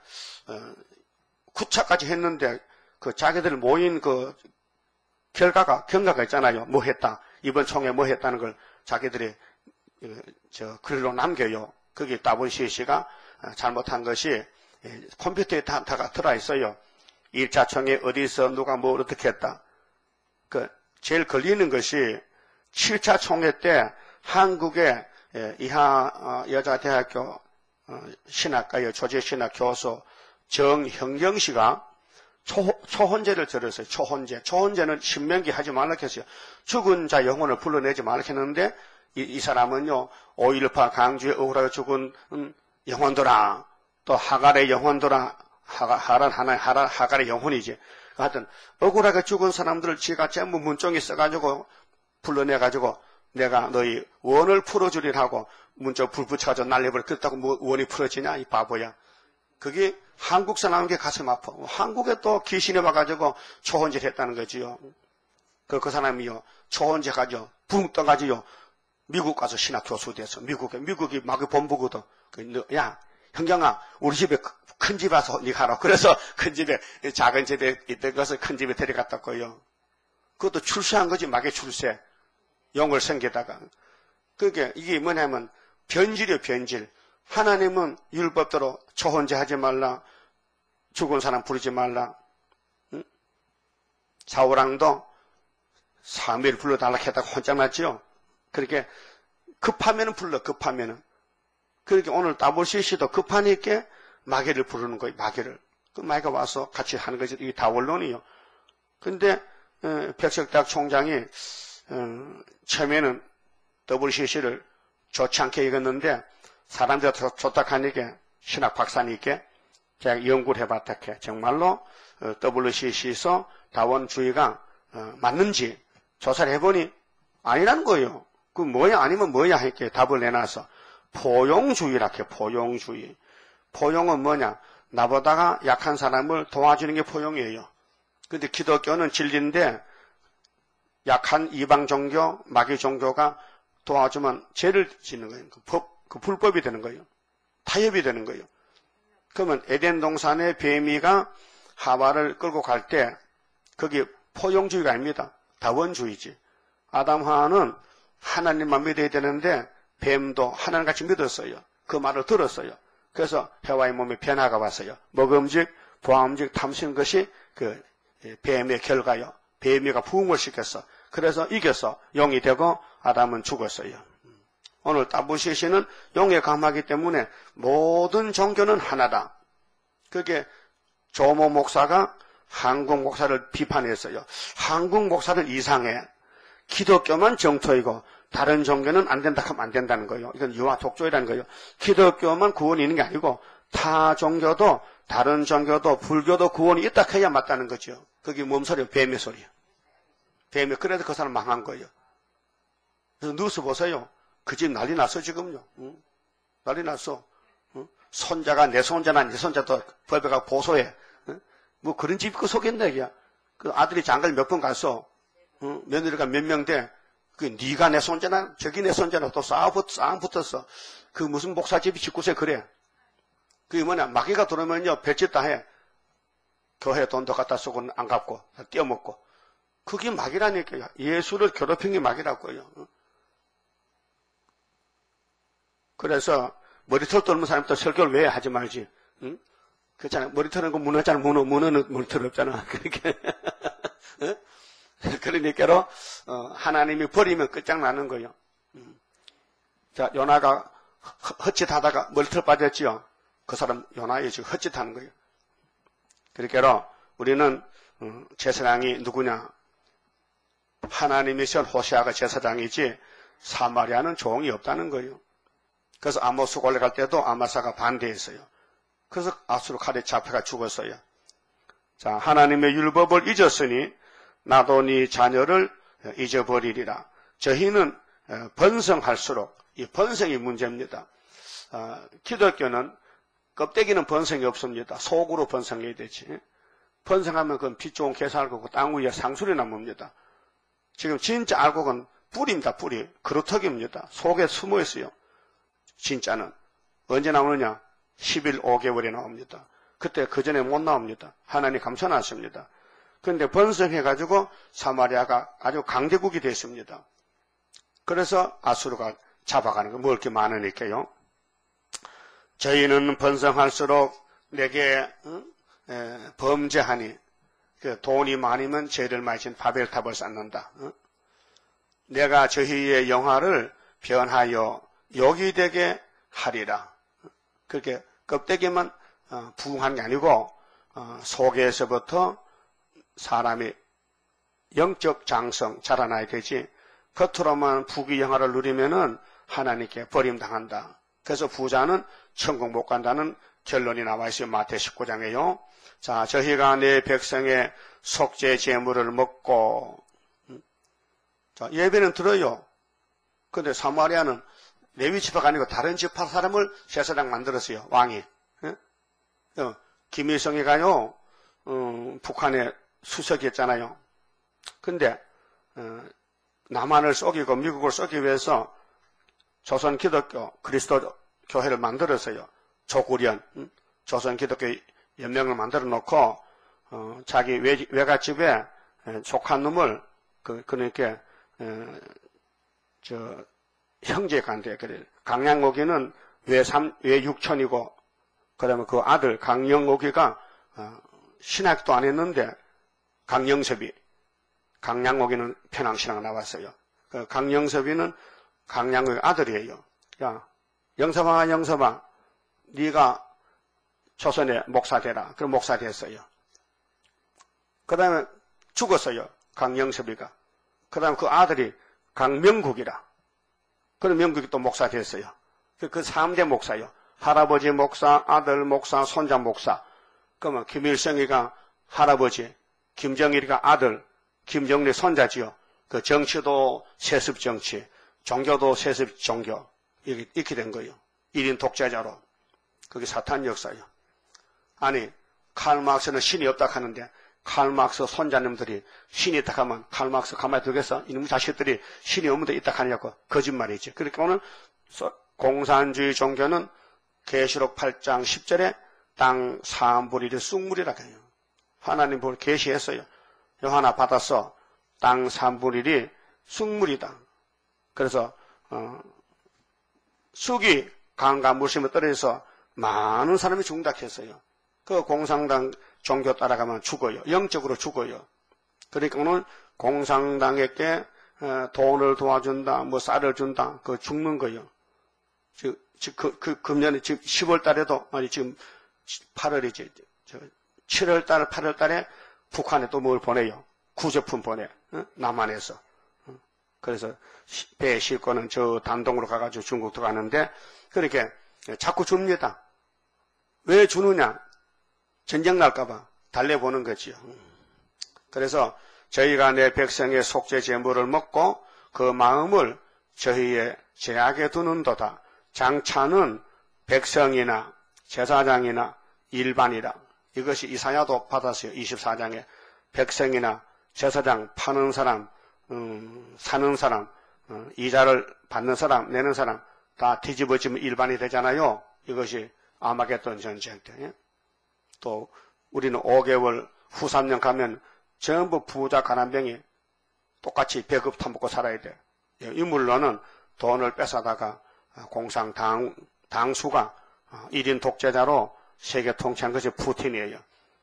9차까지 했는데 그 자기들 모인 그 경과가 있잖아요. 뭐 했다. 이번 총회 뭐 했다는 걸 자기들이 글로 남겨요. 거기 따보시가 잘못한 것이 컴퓨터에 다 들어 있어요. 1차 총회 어디서 누가 뭐 어떻게 했다. 그 제일 걸리는 것이 7차 총회 때 한국의 이하 여자대학교 신학과의 조제신학 교수 정형경 씨가 초혼제를 들었어요. 초혼제는 신명기 하지 말라 했어요. 죽은 자 영혼을 불러내지 말라 했는데 이 사람은요 5.18 강주에 억울하게 죽은 영혼들아 또 하갈의 영혼들아 하갈의 영혼이지. 하여튼 억울하게 죽은 사람들을 지가 전부 문종에 써가지고 불러내가지고 내가 너희 원을 풀어주리라고 문자 불 붙여가지고 날려버려. 그렇다고 뭐 원이 풀어지냐 이 바보야. 그게 한국 사람에게 가슴 아파. 한국에 또 귀신이 와가지고 초혼제를 했다는 거지요. 그 사람이요 초혼제 가지고 붕 떠가지고 미국 가서 신학 교수 돼서 미국이 마귀 본부거든. 야 형경아 우리 집에 큰 집 와서 니 가라. 그래서 큰 집에 작은 집에 있던 것을 큰 집에 데려갔다고요. 그것도 출세한 거지 마귀 출세. 영을 생기다가. 그게 이게 뭐냐면 변질이요 변질. 하나님은 율법대로 초혼제 하지 말라. 죽은 사람 부르지 말라. 응? 사울왕도 사무엘 불러달라 했다가 혼자 났지요. 그렇게 급하면은 불러, 급하면은. 그렇게 오늘 다볼시시도 급하니까 마귀를 부르는 거예요, 마귀를. 그 마귀가 와서 같이 하는 것이 이게 다원론이요. 근데 백석대학 총장이 처음에는 WCC를 좋지 않게 읽었는데 사람들이 좋다 하니까 신학 박사니까 제가 연구를 해봤다 해. 정말로 WCC에서 다원주의가 맞는지 조사를 해보니 아니라는 거예요. 그 뭐야 아니면 뭐야 이렇게 답을 내놔서 포용주의라 해. 포용주의. 포용은 뭐냐? 나보다가 약한 사람을 도와주는 게 포용이에요. 근데 기독교는 진리인데 약한 이방 종교, 마귀 종교가 도와주면 죄를 짓는 거예요. 그 불법이 되는 거예요. 타협이 되는 거예요. 그러면 에덴 동산의 뱀이가 하와를 끌고 갈 때 거기 포용주의가 아닙니다. 다원주의지. 아담 하와는 하나님만 믿어야 되는데 뱀도 하나님같이 믿었어요. 그 말을 들었어요. 그래서 해와의 몸에 변화가 왔어요. 먹음직, 보암직, 탐심 것이 그 뱀의 결과요. 뱀이가 부흥을 시켰어. 그래서 이겨서 용이 되고 아담은 죽었어요. 오늘 다부시시는 용에 강하기 때문에 모든 종교는 하나다. 그게 조모 목사가 한국 목사를 비판했어요. 한국 목사는 이상해. 기독교만 정토이고 다른 종교는 안 된다 하면 안 된다는 거예요. 이건 유아 독조이라는 거예요. 기독교만 구원이 있는 게 아니고 타 종교도 다른 종교도 불교도 구원이 있다 해야 맞다는 거죠. 그게 뭔 소리예요? 뱀의 소리예요. 뱀이 그래도 그 사람 망한 거예요. 그래서 뉴스 보세요. 그 집 난리 났어 지금요. 응? 난리 났어. 응? 손자가 내 손자나 네 손자도 법에 가고 보소해. 응? 뭐 그런 집이 그 속였네 이게. 그 아들이 장가를 몇 번 갔어. 응? 며느리가 몇 명 돼. 그 네가 내 손자나 저기 내 손자나 또 싸움 붙었어. 그 무슨 목사집이 집구석에 그래. 그게 뭐냐 마귀가 들어오면요 별짓 다 해. 교회 돈도 갖다 쓰고 안 갚고 떼어먹고. 그게 마귀라니까요. 예수를 괴롭힌 게 마귀라고요. 그래서 머리털 떨는 사람부터 설교를 왜 하지 말지. 응? 그렇잖아. 머리털은 거 문어잖아. 문어는 머리털 없잖아. 그렇게. 그러니까로 하나님이 버리면 끝장나는 거예요. 자, 요나가 헛짓하다가 머리털 빠졌지요. 그 사람 요나에 지금 헛짓하는 거예요. 그러니까로 우리는 제사장이 누구냐? 하나님이신 호세아가 제사장이지 사마리아는 종이 없다는 거예요. 그래서 아모스 골에 갈 때도 아마사가 반대했어요. 그래서 아수르 칼에 잡혀가 죽었어요. 자, 하나님의 율법을 잊었으니 나도 네 자녀를 잊어버리리라. 저희는 번성할수록 이 번성이 문제입니다. 기독교는 껍데기는 번성이 없습니다. 속으로 번성해야 되지. 번성하면 그건 빛 좋은 개살 거고 땅 위에 상술이 남습니다. 지금 진짜 알곡은 뿌리입니다. 뿌리. 그루터기입니다. 속에 숨어 있어요. 진짜는. 언제 나오느냐? 10일 5개월에 나옵니다. 그때 그 전에 못 나옵니다. 하나님 감춰놨습니다. 그런데 번성해가지고 사마리아가 아주 강대국이 됐습니다. 그래서 아수르가 잡아가는 거, 뭐 이렇게 많으니까요. 저희는 번성할수록 내게 범죄하니, 돈이 많으면 죄를 많이 진 바벨탑을 쌓는다. 내가 저희의 영화를 변하여 욕이 되게 하리라. 그렇게 껍데기만 부흥한 게 아니고 속에서부터 사람이 영적 장성 자라나야 되지 겉으로만 부귀영화를 누리면은 하나님께 버림당한다. 그래서 부자는 천국 못 간다는 결론이 나와 있어요. 마태 19장에요. 자, 저희가 내 백성의 속죄 제물을 먹고 자, 예배는 들어요. 근데 사마리아는 레위 지파가 아니고 다른 지파 사람을 제사장 만들었어요. 왕이. 김일성이 가요. 북한에 수석이었잖아요. 근데 남한을 쏘기고 미국을 쏘기 위해서 조선 기독교 그리스도 교회를 만들었어요. 조구련 조선 기독교 연맹을 만들어 놓고 자기 외갓집에 족한 놈을 그러니까 형제 간대. 그래. 강양옥이는 외육촌이고 그다음에 그 아들 강영옥이가 신학도 안 했는데 강영섭이, 강양옥이는 편황신학 나왔어요. 그 강영섭이는 강양옥의 아들이에요. 야, 영섭아, 네가 조선의 목사 되라. 그럼 목사 됐어요. 그 다음에 죽었어요. 강영섭이가. 그 다음에 그 아들이 강명국이라. 그럼 명국이 또 목사 됐어요. 그 3대 목사요. 할아버지 목사, 아들 목사, 손자 목사. 그러면 김일성이가 할아버지, 김정일이가 아들, 김정일이 손자지요. 그 정치도 세습 정치, 종교도 세습 종교. 이렇게 된 거예요. 1인 독재자로. 그게 사탄 역사예요. 아니, 칼막스는 신이 없다 하는데, 칼막스 손자님들이 신이 있다 하면 칼막스 가만히 두겠어? 이놈 자식들이 신이 없는데 있다 하냐고. 거짓말이지. 그러니까 오늘 공산주의 종교는 계시록 8장 10절에 땅 사암불일이 쑥물이라 해요. 하나님 볼 계시했어요. 요하나 받았어. 땅 사암불일이 쑥물이다. 그래서 쑥이 강과 물심에 떨어져서 많은 사람이 죽는다 했어요. 그 공산당 종교 따라가면 죽어요. 영적으로 죽어요. 그러니까 오늘 공산당에게 돈을 도와준다, 뭐 쌀을 준다, 그 죽는 거예요. 금년에 지금 10월 달에도, 아니 지금 8월이지, 7월 달, 8월 달에 북한에 또 뭘 보내요. 구제품 보내. 남한에서. 그래서 배에 싣고는 저 단동으로 가가지고 중국도 가는데, 그렇게 자꾸 줍니다. 왜 주느냐? 전쟁 날까봐 달래보는 거지요. 그래서 저희가 내 백성의 속죄 제물을 먹고 그 마음을 저희의 제약에 두는도다. 장차는 백성이나 제사장이나 일반이라. 이것이 이사야도 받았어요. 24장에. 백성이나 제사장, 파는 사람, 사는 사람, 이자를 받는 사람, 내는 사람 다 뒤집어지면 일반이 되잖아요. 이것이 아마겟돈 전쟁 때. 또 우리는 5개월 후 3년 가면 전부 부자 가난병이 똑같이 배급 타먹고 살아야 돼. 인물로는 돈을 뺏어다가 공상 당수가 1인 독재자로 세계 통치한 것이 푸틴이에요.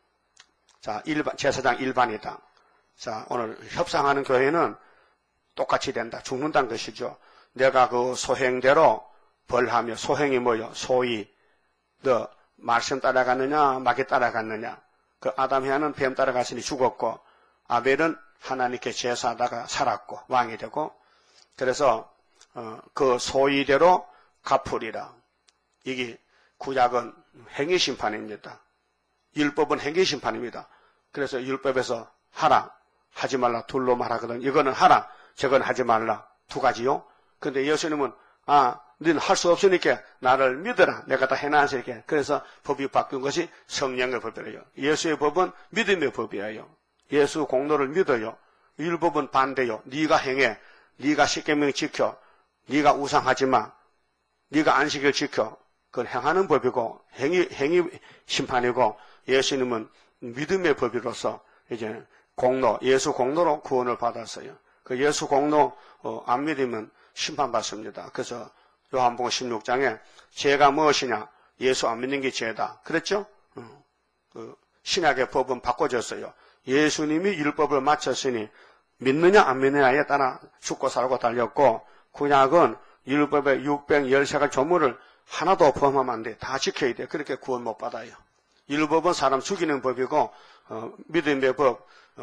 자, 제사장 일반이다. 자, 오늘 협상하는 교회는 똑같이 된다. 죽는다는 것이죠. 내가 그 소행대로 벌하며, 소행이 뭐요? 소위 너 말씀 따라갔느냐, 마귀 따라갔느냐. 그 아담이하는 뱀 따라갔으니 죽었고, 아벨은 하나님께 제사하다가 살았고, 왕이 되고, 그래서 그 소위대로 갚으리라. 이게 구약은 행위심판입니다. 율법은 행위심판입니다. 그래서 율법에서 하라, 하지 말라, 둘로 말하거든. 이거는 하라, 저건 하지 말라. 두 가지요. 근데 예수님은 너는 할 수 없으니까 나를 믿어라. 내가 다 해놨으니까. 그래서 법이 바뀐 것이 성령의 법이에요. 예수의 법은 믿음의 법이에요. 예수 공로를 믿어요. 율법은 반대요. 네가 행해. 네가 십계명 지켜. 네가 우상하지 마. 네가 안식일 지켜. 그건 행하는 법이고 행위 심판이고, 예수님은 믿음의 법이로서 이제 공로, 예수 공로로 구원을 받았어요. 그 예수 공로 안 믿으면 심판받습니다. 그래서 요한복음 16장에 죄가 무엇이냐? 예수 안 믿는 게 죄다. 그랬죠? 그 신약의 법은 바꿔졌어요. 예수님이 율법을 마쳤으니 믿느냐 안 믿느냐에 따라 죽고 살고 달렸고, 구약은 율법의 613가지 조문을 하나도 포함하면 안 돼. 다 지켜야 돼. 그렇게 구원 못 받아요. 율법은 사람 죽이는 법이고, 믿음의 법,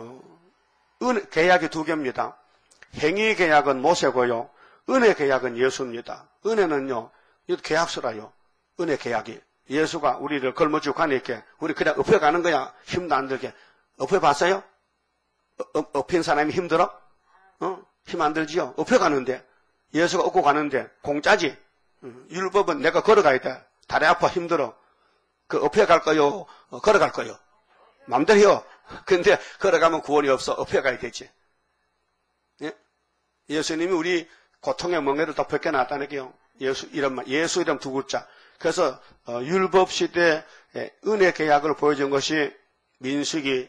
계약이 두 개입니다. 행위 계약은 모세고요. 은혜 계약은 예수입니다. 은혜는요, 이거 계약서라요. 은혜 계약이. 예수가 우리를 걸머쥐고 가니까 우리 그냥 엎혀가는 거야. 힘도 안 들게. 엎혀봤어요? 엎힌 사람이 힘들어? 힘 안 들지요? 엎혀가는데. 예수가 업고 가는데 공짜지. 율법은 내가 걸어가야 돼. 다리 아파 힘들어. 그 엎혀갈 거요? 걸어갈 거요? 맘대로 해요. 근데 걸어가면 구원이 없어. 엎혀가야 되지. 예? 예수님이 우리 고통의 멍에를 다 벗겨놨다는 게요. 예수 이름 두 글자. 그래서 율법 시대에 은혜 계약을 보여준 것이 민수기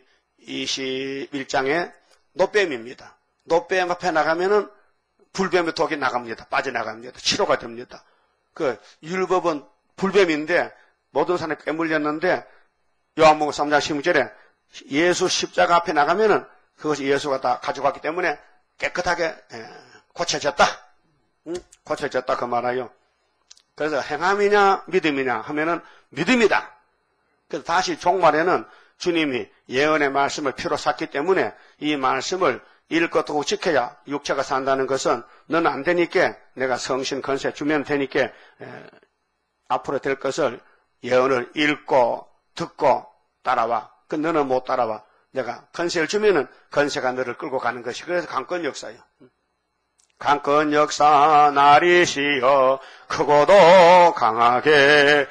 21장의 노뱀입니다. 노뱀 앞에 나가면은 불뱀의 독이 나갑니다. 빠져나갑니다. 치료가 됩니다. 그 율법은 불뱀인데 모든 사람이 빼물렸는데 요한복음 3장 16절에 예수 십자가 앞에 나가면은 그것이 예수가 다 가져갔기 때문에 깨끗하게 고쳐졌다. 고쳐졌다 그 말이에요. 그래서 행함이냐 믿음이냐 하면은 믿음이다. 그래서 다시 종말에는 주님이 예언의 말씀을 피로 샀기 때문에 이 말씀을 읽고 지켜야 육체가 산다는 것은 너는 안 되니까 내가 성신 건세 주면 되니까 앞으로 될 것을 예언을 읽고 듣고 따라와. 그 너는 못 따라와. 내가 건세를 주면은 건세가 너를 끌고 가는 것이 그래서 강권 역사예요. 강권 역사 나리시여 크고도 강하게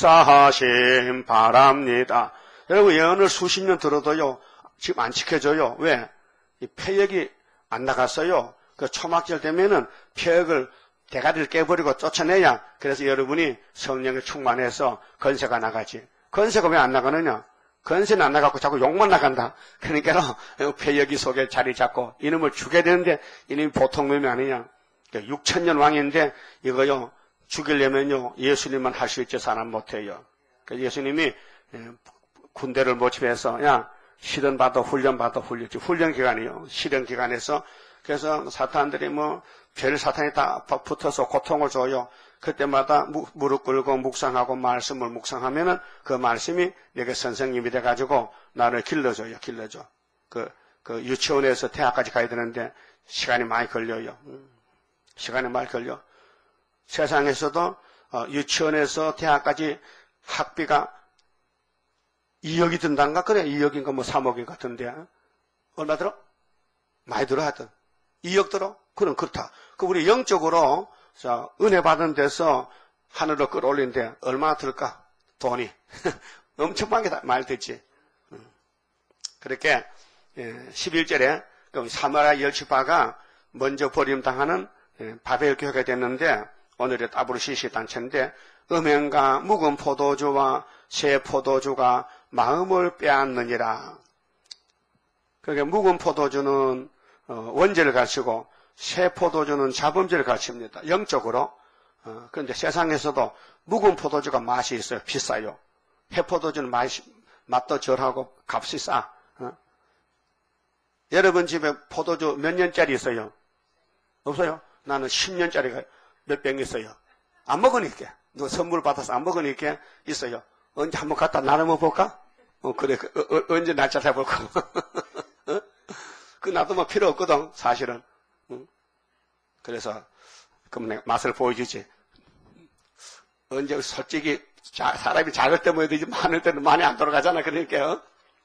역사하심 바랍니다. 여러분 예언을 수십 년 들어도요 지금 안 지켜져요. 왜? 이 폐역이 안 나갔어요. 그 초막절 되면은 폐역을 대가리를 깨버리고 쫓아내야 그래서 여러분이 성령에 충만해서 건세가 나가지. 건세가 왜 안 나가느냐? 건세는 안 나가고 자꾸 욕만 나간다. 그러니까 폐역이 속에 자리 잡고 이놈을 죽여야 되는데 이놈이 보통 놈이 아니냐. 6천년 왕인데 이거요 죽이려면요 예수님만 할 수 있지 사람 못해요. 그래서 예수님이 군대를 모집해서 야 실현 받아 훈련 훈련 기간이요. 실현 기간에서 그래서 사탄들이 별 사탄이 다 붙어서 고통을 줘요. 그때마다 무릎 꿇고 묵상하고 말씀을 묵상하면은 그 말씀이 내게 선생님이 돼가지고 나를 길러줘요. 그 유치원에서 대학까지 가야 되는데 시간이 많이 걸려요. 시간이 많이 걸려. 세상에서도 유치원에서 대학까지 학비가 2억이 든단가? 그래, 2억인가 3억인 같은데. 얼마 들어? 많이 들어 하여튼. 2억 들어? 그럼 그렇다. 그 우리 영적으로 자, 은혜 받은 데서 하늘로 끌어올린데 얼마나 들까? 돈이. 엄청 많이 들지. 그렇게 11절에 사마리아 열지파가 먼저 버림당하는 바벨 교회가 됐는데 오늘의 따브르시시 단체인데 음행과 묵은 포도주와 새 포도주가 마음을 빼앗느니라. 그러니까 묵은 포도주는 원죄를 가르치고 새 포도주는 자범죄를 가르칩니다. 영적으로. 그런데 세상에서도 묵은 포도주가 맛이 있어요. 비싸요. 해포도주는 맛도 절하고 값이 싸. 여러분 집에 포도주 몇 년짜리 있어요? 없어요? 나는 10년짜리가 몇 병 있어요. 안 먹으니까. 누가 선물 받아서 안 먹으니까 있어요. 언제 한번 갖다 나눠 볼까? 그래. 언제 날짜 잡을까? 그 놔두면 필요 없거든, 사실은. 그래서, 그럼 내가 맛을 보여주지. 언제, 솔직히, 사람이 작을 때 모여야 되지, 많을 때는 많이 안 돌아가잖아, 그러니까.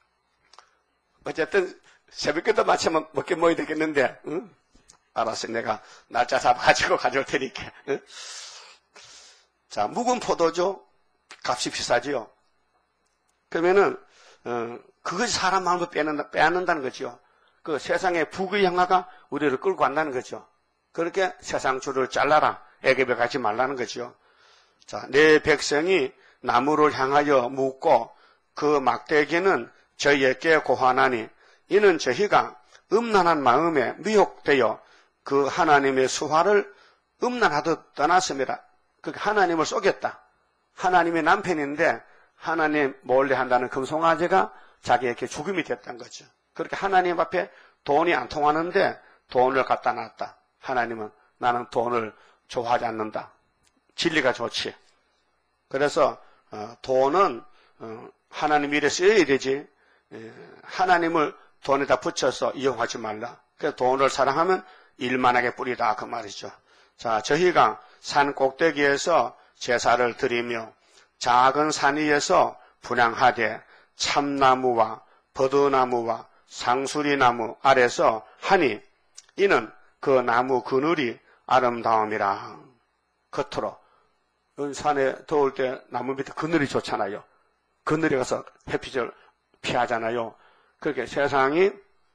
어쨌든, 새벽에도 마치면 먹게 모여야 되겠는데, 응? 알았어. 내가 날짜 잡아가지고 가져올 테니까. 응? 자, 묵은 포도주, 값이 비싸지요. 그러면은, 그것이 사람 마음을 빼앗는다는 거죠. 그 세상의 부귀 향화가 우리를 끌고 간다는 거죠. 그렇게 세상 줄을 잘라라. 애굽에 가지 말라는 거죠. 자, 내 백성이 나무를 향하여 묻고 그 막대기는 저희에게 고하나니 이는 저희가 음란한 마음에 미혹되어 그 하나님의 수화를 음란하듯 떠났습니다. 그 하나님을 속였다. 하나님의 남편인데 하나님 몰래 한다는 금송아지가 자기에게 죽음이 됐다는 거죠. 그렇게 하나님 앞에 돈이 안 통하는데 돈을 갖다 놨다. 하나님은 나는 돈을 좋아하지 않는다. 진리가 좋지. 그래서 돈은 하나님 일에 쓰여야 되지. 하나님을 돈에다 붙여서 이용하지 말라. 그래서 돈을 사랑하면 일만하게 뿌리다 그 말이죠. 자, 저희가 산 꼭대기에서 제사를 드리며 작은 산 위에서 분향하되 참나무와 버드나무와 상수리나무 아래서 하니 이는 그 나무 그늘이 아름다움이라. 겉으로 산에 더울 때 나무 밑에 그늘이 좋잖아요. 그늘에 가서 햇빛을 피하잖아요. 그렇게 세상이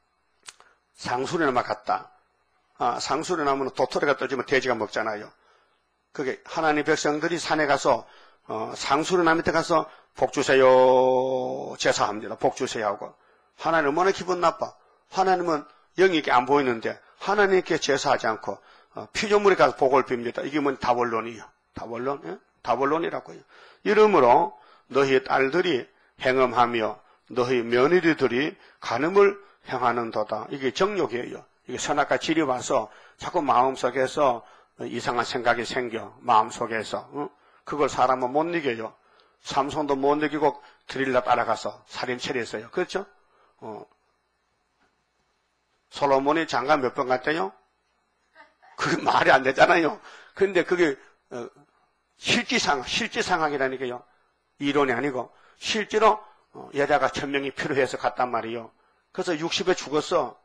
상수리나무 같다. 상수리나무는 도토리가 떨어지면 돼지가 먹잖아요. 그게 하나님 백성들이 산에 가서 상수리나무 밑에 가서 복 주세요 제사합니다. 복 주세요 하고. 하나님 얼마나 기분 나빠. 하나님은 영이게 안 보이는데 하나님께 제사하지 않고 피조물에 가서 복을 빕니다. 이게 뭔 다원론이요. 다원론? 예? 다원론이라고요. 이러므로 너희 딸들이 행음하며 너희 며느리들이 간음을 행하는도다. 이게 정욕이에요. 이게 선악과 질이 와서 자꾸 마음속에서 이상한 생각이 생겨. 마음속에서. 그걸 사람은 못 이겨요. 삼손도 못 이기고 드릴라 따라가서 살인 처리했어요. 그렇죠? 솔로몬이 장가 몇 번 갔대요? 그게 말이 안 되잖아요. 근데 그게 실지상황이라니까요. 이론이 아니고 실제로 여자가 1000명이 필요해서 갔단 말이에요. 그래서 60에 죽었어.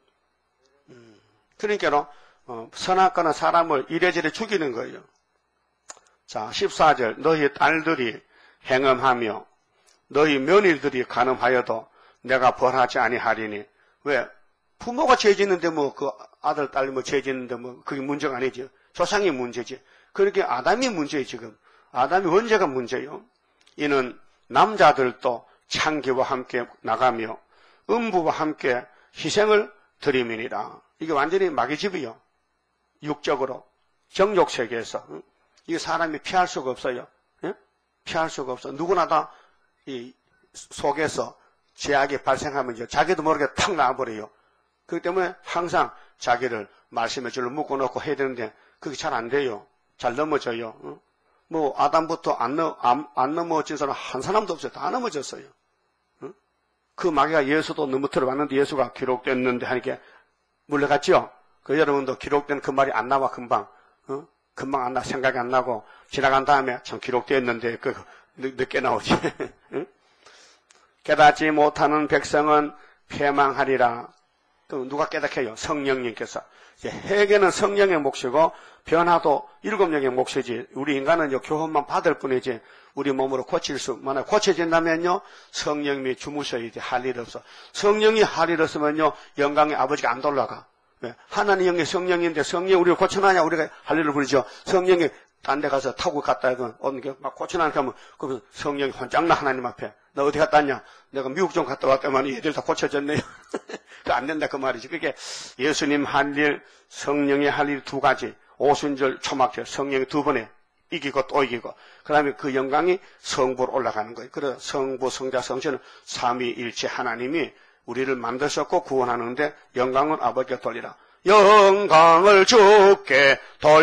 그러니까 선악과는 사람을 이래저래 죽이는 거예요. 자, 14절 너희 딸들이 행음하며 너희 며느리들이 간음하여도 내가 벌하지 아니하리니. 왜? 부모가 죄 짓는데 뭐 그 아들 딸이 뭐 죄 짓는데 뭐 그게 문제가 아니지. 조상이 문제지. 그렇게 아담이 문제예요. 지금 아담이 원죄가 문제예요. 이는 남자들도 창기와 함께 나가며 음부와 함께 희생을 드림이니라. 이게 완전히 마귀집이요. 육적으로 정욕 세계에서. 이게 사람이 피할 수가 없어요. 예? 피할 수가 없어. 누구나 다 이 속에서 죄악이 발생하면 자기도 모르게 탁 나와버려요. 그렇기 때문에 항상 자기를 말씀의 줄로 묶어놓고 해야 되는데 그게 잘 안 돼요. 잘 넘어져요. 뭐 아담부터 안 넘어진 사람 한 사람도 없어요. 다 넘어졌어요. 그 마귀가 예수도 넘어뜨려 왔는데 예수가 기록됐는데 하니까 물러갔죠. 그 여러분도 기록된 그 말이 안 나와 금방. 금방 안 나, 생각이 안 나고 지나간 다음에 참 기록되었는데 그 늦게 나오지. 깨닫지 못하는 백성은 패망하리라. 그럼 누가 깨닫해요? 성령님께서. 이제 회개는 성령의 몫이고 변화도 7명의 몫이지. 우리 인간은 교훈만 받을 뿐이지 우리 몸으로 만약 고쳐진다면요 성령님이 주무셔야지. 할 일 없어. 성령이 할 일 없으면요 영광의 아버지가 안 돌아가. 하나님 영의 성령인데 성령 우리를 고쳐나냐 우리가 할 일을 부리죠. 성령이 딴 데 가서 타고 갔다 하면 어느 게 막 고쳐나니까 하면 그러면 성령이 혼장나 하나님 앞에. 너 어디 갔다 왔냐? 내가 미국 좀 갔다 왔더만 얘들 다 고쳐졌네요. 안 된다 그 말이지. 그게 예수님 할 일, 성령이 할 일 두 가지. 오순절, 초막절, 성령이 두 번에 이기고 또 이기고. 그 다음에 그 영광이 성부로 올라가는 거예요. 그래서 성부, 성자, 성신은 삼위일체 하나님이 우리를 만드셨고 구원하는데 영광은 아버지가 돌리라. 영광을 주께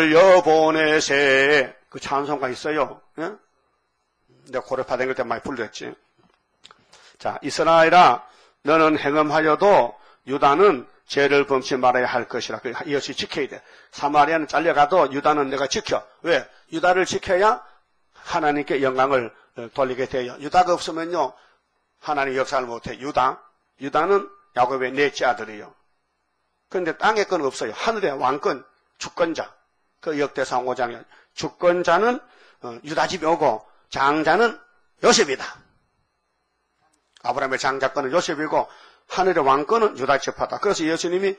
돌려보내세. 그 찬송가 있어요. 예? 내가 고려파 댕길 때 많이 불렀지. 자, 이스라엘아 너는 행음하여도 유다는 죄를 범치 말아야 할 것이라. 이것이 지켜야 돼. 사마리아는 잘려가도 유다는 내가 지켜. 왜? 유다를 지켜야 하나님께 영광을 돌리게 돼요. 유다가 없으면요 하나님 역사를 못해. 유다는 야곱의 넷째 아들이에요. 그런데 땅의 건 없어요. 하늘의 왕권, 주권자. 그 역대상 5장에 주권자는 유다 집에 오고 장자는 요셉이다. 아브라함의 장자권은 요셉이고 하늘의 왕권은 유다 지파다. 그래서 예수님이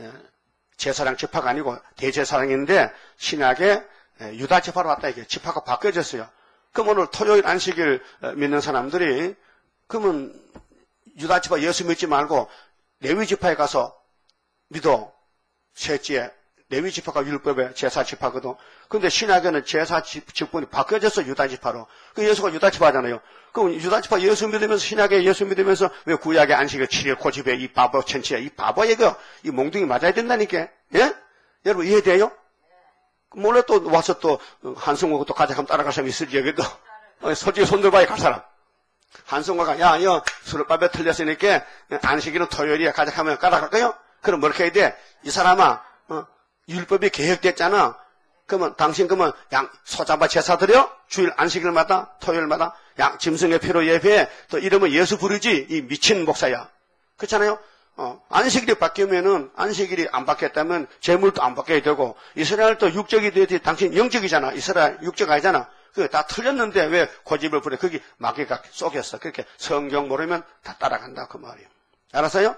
제사장 지파가 아니고 대제사장인데 신약에 유다 지파로 왔다. 이게 지파가 바뀌어졌어요. 그럼 오늘 토요일 안식일 믿는 사람들이 그러면 유다 지파 예수 믿지 말고 레위 지파에 가서 믿어. 셋째 레위 지파가 율법의 제사 지파거든. 그런데 신약에는 제사 직분이 바뀌어졌어. 유다 지파로. 그 예수가 유다 지파잖아요. 그럼 유다 지파 예수 믿으면서 신약에 예수 믿으면서 왜 구약의 안식일 7일 고집에 이 바보 천치야. 이 바보 얘가 이 몽둥이 맞아야 된다니까. 예? 여러분 이해돼요? 몰래 또 와서 또 한성호가 또 가자 하면 따라갈 사람이 있을지 여기도. 솔직히 손들봐야 갈 사람. 한성호가 야 수르밥에 틀렸으니까 안식일은 토요일이야. 가자 하면 따라갈까요? 그럼 뭐렇게 해야 돼? 이 사람아 율법이 개혁됐잖아. 그러면 당신 소잡아 제사 드려? 주일 안식일마다 토요일마다 짐승의 피로 예배해. 또 이러면 예수 부르지. 이 미친 목사야. 그렇잖아요. 안식일이 바뀌면은 안식일이 안 바뀌었다면 제물도 안 바뀌어야 되고 이스라엘도 육적이 되지 당신 영적이잖아. 이스라엘 육적 아니잖아. 그게 다 틀렸는데 왜 고집을 부려? 거기 마귀가 속였어. 그렇게 성경 모르면 다 따라간다 그 말이에요. 알았어요?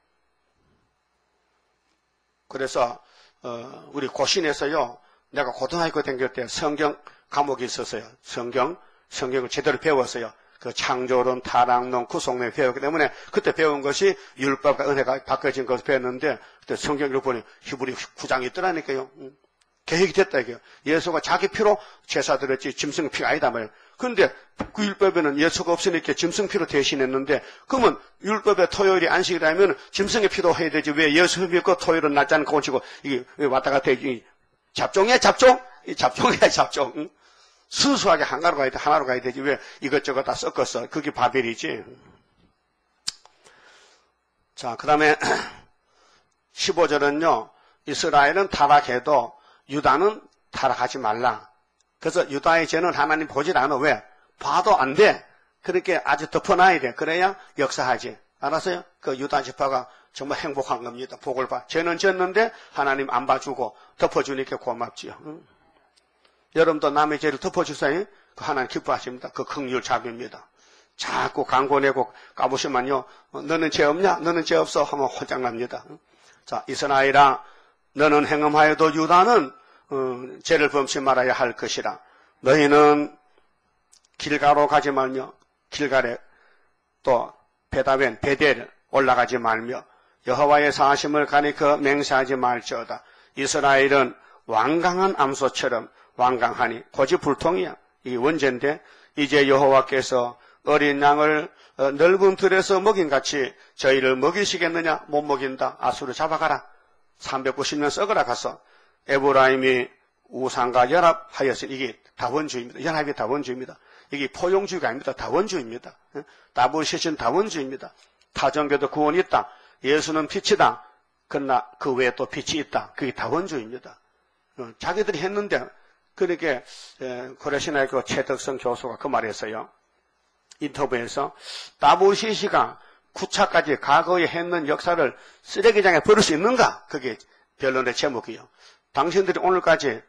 그래서 우리 고신에서요. 내가 고등학교 다닐 때 성경 과목이 있었어요. 성경을 제대로 배웠어요. 그 창조론, 타락론, 구속론 배웠기 때문에 그때 배운 것이 율법과 은혜가 바뀌어진 것을 배웠는데 그때 성경을 보니 히브리 9장이 있더라니까요. 계획이 됐다 이게요. 예수가 자기 피로 제사 드렸지 짐승 피가 아니다 말이에요. 그런데 그 율법에는 예수가 없으니까 짐승 피로 대신했는데 그러면 율법의 토요일이 안식이라면 짐승의 피도 해야 되지 왜 예수 믿고 토요일은 낮자는 고치고 이게 왔다 갔다 잡종이야 잡종? 이 잡종이야 잡종. 응? 순수하게 하나로 가야 되지 왜 이것저것 다 섞었어. 그게 바벨이지. 자, 그 다음에 15절은요. 이스라엘은 타락해도 유다는 타락하지 말라. 그래서 유다의 죄는 하나님 보질 않아. 왜? 봐도 안 돼. 그렇게 아주 덮어놔야 돼. 그래야 역사하지. 알았어요? 그 유다 지파가 정말 행복한 겁니다. 복을 봐. 죄는 졌는데 하나님 안 봐주고 덮어주니까 고맙지요. 응? 여러분도 남의 죄를 덮어주세요. 그 하나님 기뻐하십니다. 그 긍휼 자비입니다. 자꾸 강권내고 까부시면요. 너는 죄 없냐? 너는 죄 없어? 하면 혼장납니다. 자, 이스라엘아 너는 행음하여도 유다는 죄를 범치 말아야 할 것이라. 너희는 길가로 가지 말며 길갈에 또 베다벤 베델 올라가지 말며 여호와의 사심을 가리켜 맹세하지 말지어다. 이스라엘은 완강한 암소처럼 완강하니 고집불통이야. 이 원죄인데 이제 여호와께서 어린 양을 넓은 들에서 먹인같이 저희를 먹이시겠느냐? 못 먹인다. 아수르 잡아가라. 390년 썩어라 가서 에브라임이 우상과 연합하였으니 이게 다원주의입니다. 연합이 다원주의입니다. 이게 포용주의가 아닙니다. 다원주의입니다. 다불시신 다원주의입니다. 타종교도 구원이 있다. 예수는 빛이다. 그러나 그 외에 또 빛이 있다. 그게 다원주의입니다. 자기들이 했는데 그렇게 고려신학교 최덕성 교수가 그 말했어요. 인터뷰에서 다불시시가 9차까지 과거에 했는 역사를 쓰레기장에 버릴 수 있는가? 그게 변론의 제목이요. 당신들이 오늘까지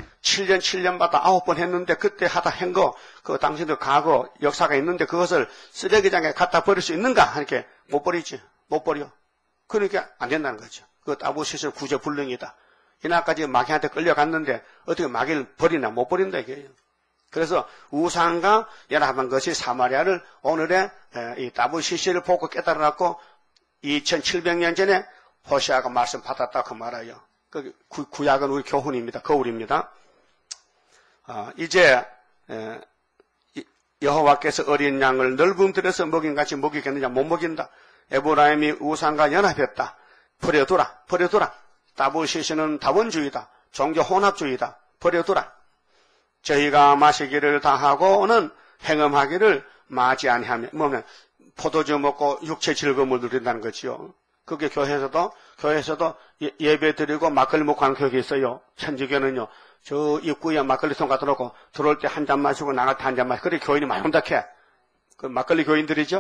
7년마다 9번 했는데 그때 하다 한 거 그 당신들 과거 역사가 있는데 그것을 쓰레기장에 갖다 버릴 수 있는가? 하니까 못 버리지. 못 버려. 그러니까 안 된다는 거죠. 그 다불시시 구제불능이다. 이날까지 마귀한테 끌려갔는데 어떻게 마귀를 버리나? 못 버린다 이게요. 그래서 우상과 연합한 것이 사마리아를 오늘의 이 다불시시를 보고 깨달아놨고 2700년 전에 호시아가 말씀 받았다 그 말이에요. 그 구약은 우리 교훈입니다. 거울입니다. 이제 여호와께서 어린 양을 넓은 들에서 먹인같이 먹이겠느냐? 못 먹인다. 에브라임이 우상과 연합했다. 버려둬라. 다불시시는 다원주의다. 종교 혼합주의다. 버려둬라. 저희가 마시기를 다하고는 행음하기를 마지 아니하며 뭐냐면 포도주 먹고 육체 즐거움을 누린다는 거지요. 그게 교회에서도 예배 드리고 막걸리 먹고 하는 교회가 있어요. 천주교는요. 저 입구에 막걸리통 갖다 놓고 들어올 때 한 잔 마시고 나갈 때 한 잔 마시고 그래 교인이 많이 혼탁해. 그 막걸리 교인들이죠.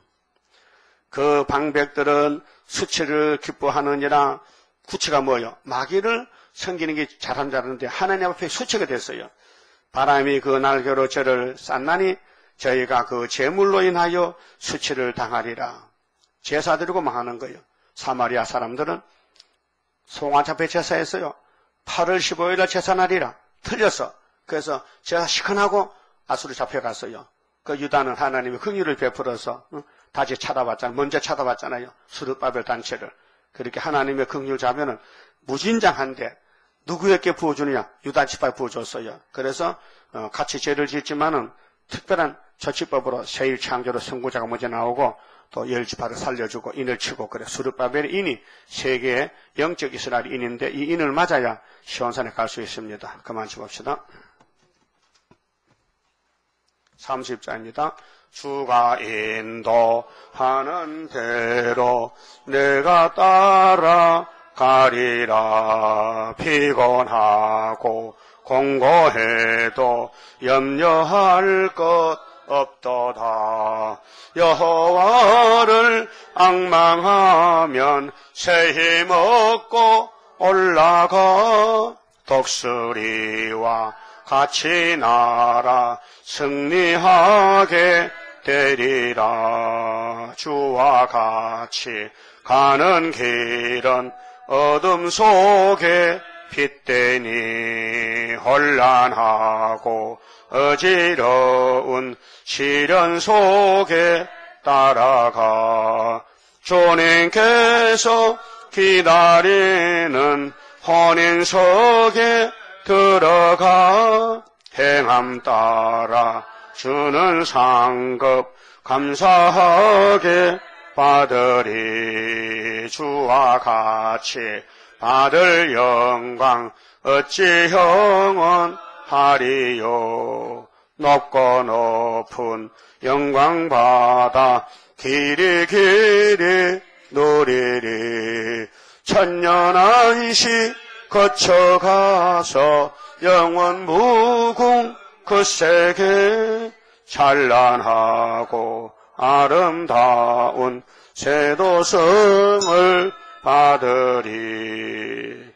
그 방백들은 수치를 기뻐하느니라. 구치가 뭐예요? 마귀를 섬기는 게 잘하는데 하나님 앞에 수치가 됐어요. 바람이 그 날개로 저를 쌌나니 저희가 그 재물로 인하여 수치를 당하리라. 제사 드리고 망하는 거예요. 사마리아 사람들은 송아잡회 제사했어요. 8월 15일날 제사날이라 틀렸어. 그래서 제사 시큰하고 아수르 잡혀갔어요. 그 유다는 하나님의 긍휼을 베풀어서 다시 찾아봤잖아요. 먼저 찾아봤잖아요. 수르바벨 단체를. 그렇게 하나님의 긍휼 자면은 무진장한데 누구에게 부어주느냐? 유다 지파에 부어줬어요. 그래서 같이 죄를 짓지만은 특별한 조치법으로 세일 창조로 선구자가 먼저 나오고 또 열 지파를 살려주고 인을 치고 그래. 수르바벨의 인이 세계의 영적 이스라엘 인인데 이 인을 맞아야 시온산에 갈 수 있습니다. 그만 줍읍시다. 30자입니다. 주가 인도하는 대로 내가 따라가리라. 피곤하고 공고해도 염려할 것 없도다. 여호와를 앙망하면 새 힘 얻고 올라가. 독수리와 같이 날아 승리하게 되리라. 주와 같이 가는 길은 어둠 속에 빛되니 혼란하고 어지러운 시련 속에 따라가. 주님께서 기다리는 혼인석에 들어가 행함 따라 주는 상급 감사하게 받으리. 주와 같이 받을 영광 어찌 형언하리요. 높고 높은 영광 받아 길이 길이 누리리. 천년 안식 거쳐가서 영원 무궁 그 세계 찬란하고 아름다운 세도성을 받으리.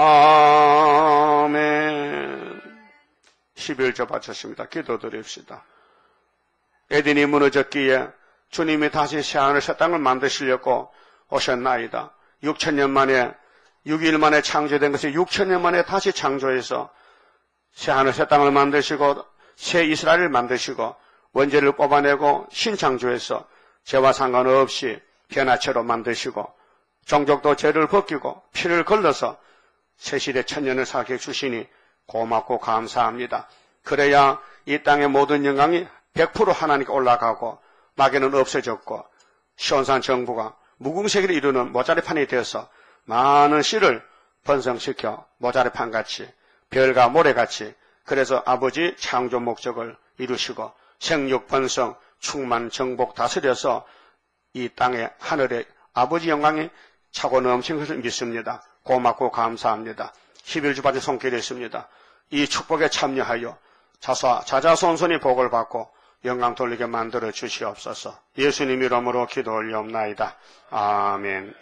아멘. 11절 바쳤습니다. 기도드립시다. 에덴이 무너졌기에 주님이 다시 새하늘 새 땅을 만드시려고 오셨나이다. 6천년 만에 6일 만에 창조된 것이 6천년 만에 다시 창조해서 새하늘 새 땅을 만드시고 새 이스라엘을 만드시고 원죄를 뽑아내고 신창조해서 죄와 상관없이 변화체로 만드시고 종족도 죄를 벗기고 피를 걸러서 새시대 천년을 살게 해주시니 고맙고 감사합니다. 그래야 이 땅의 모든 영광이 100% 하나님께 올라가고 마귀는 없어졌고 시온산 정부가 무궁세계를 이루는 모자리판이 되어서 많은 씨를 번성시켜 모자리판같이 별과 모래같이 그래서 아버지 창조 목적을 이루시고 생육 번성 충만 정복 다스려서 이 땅의 하늘의 아버지 영광이 차고 넘친 것을 믿습니다. 고맙고 감사합니다. 11주 받은 손길했습니다. 이 축복에 참여하여 자자손손이 복을 받고 영광 돌리게 만들어 주시옵소서. 예수님 이름으로 기도 올리옵나이다. 아멘.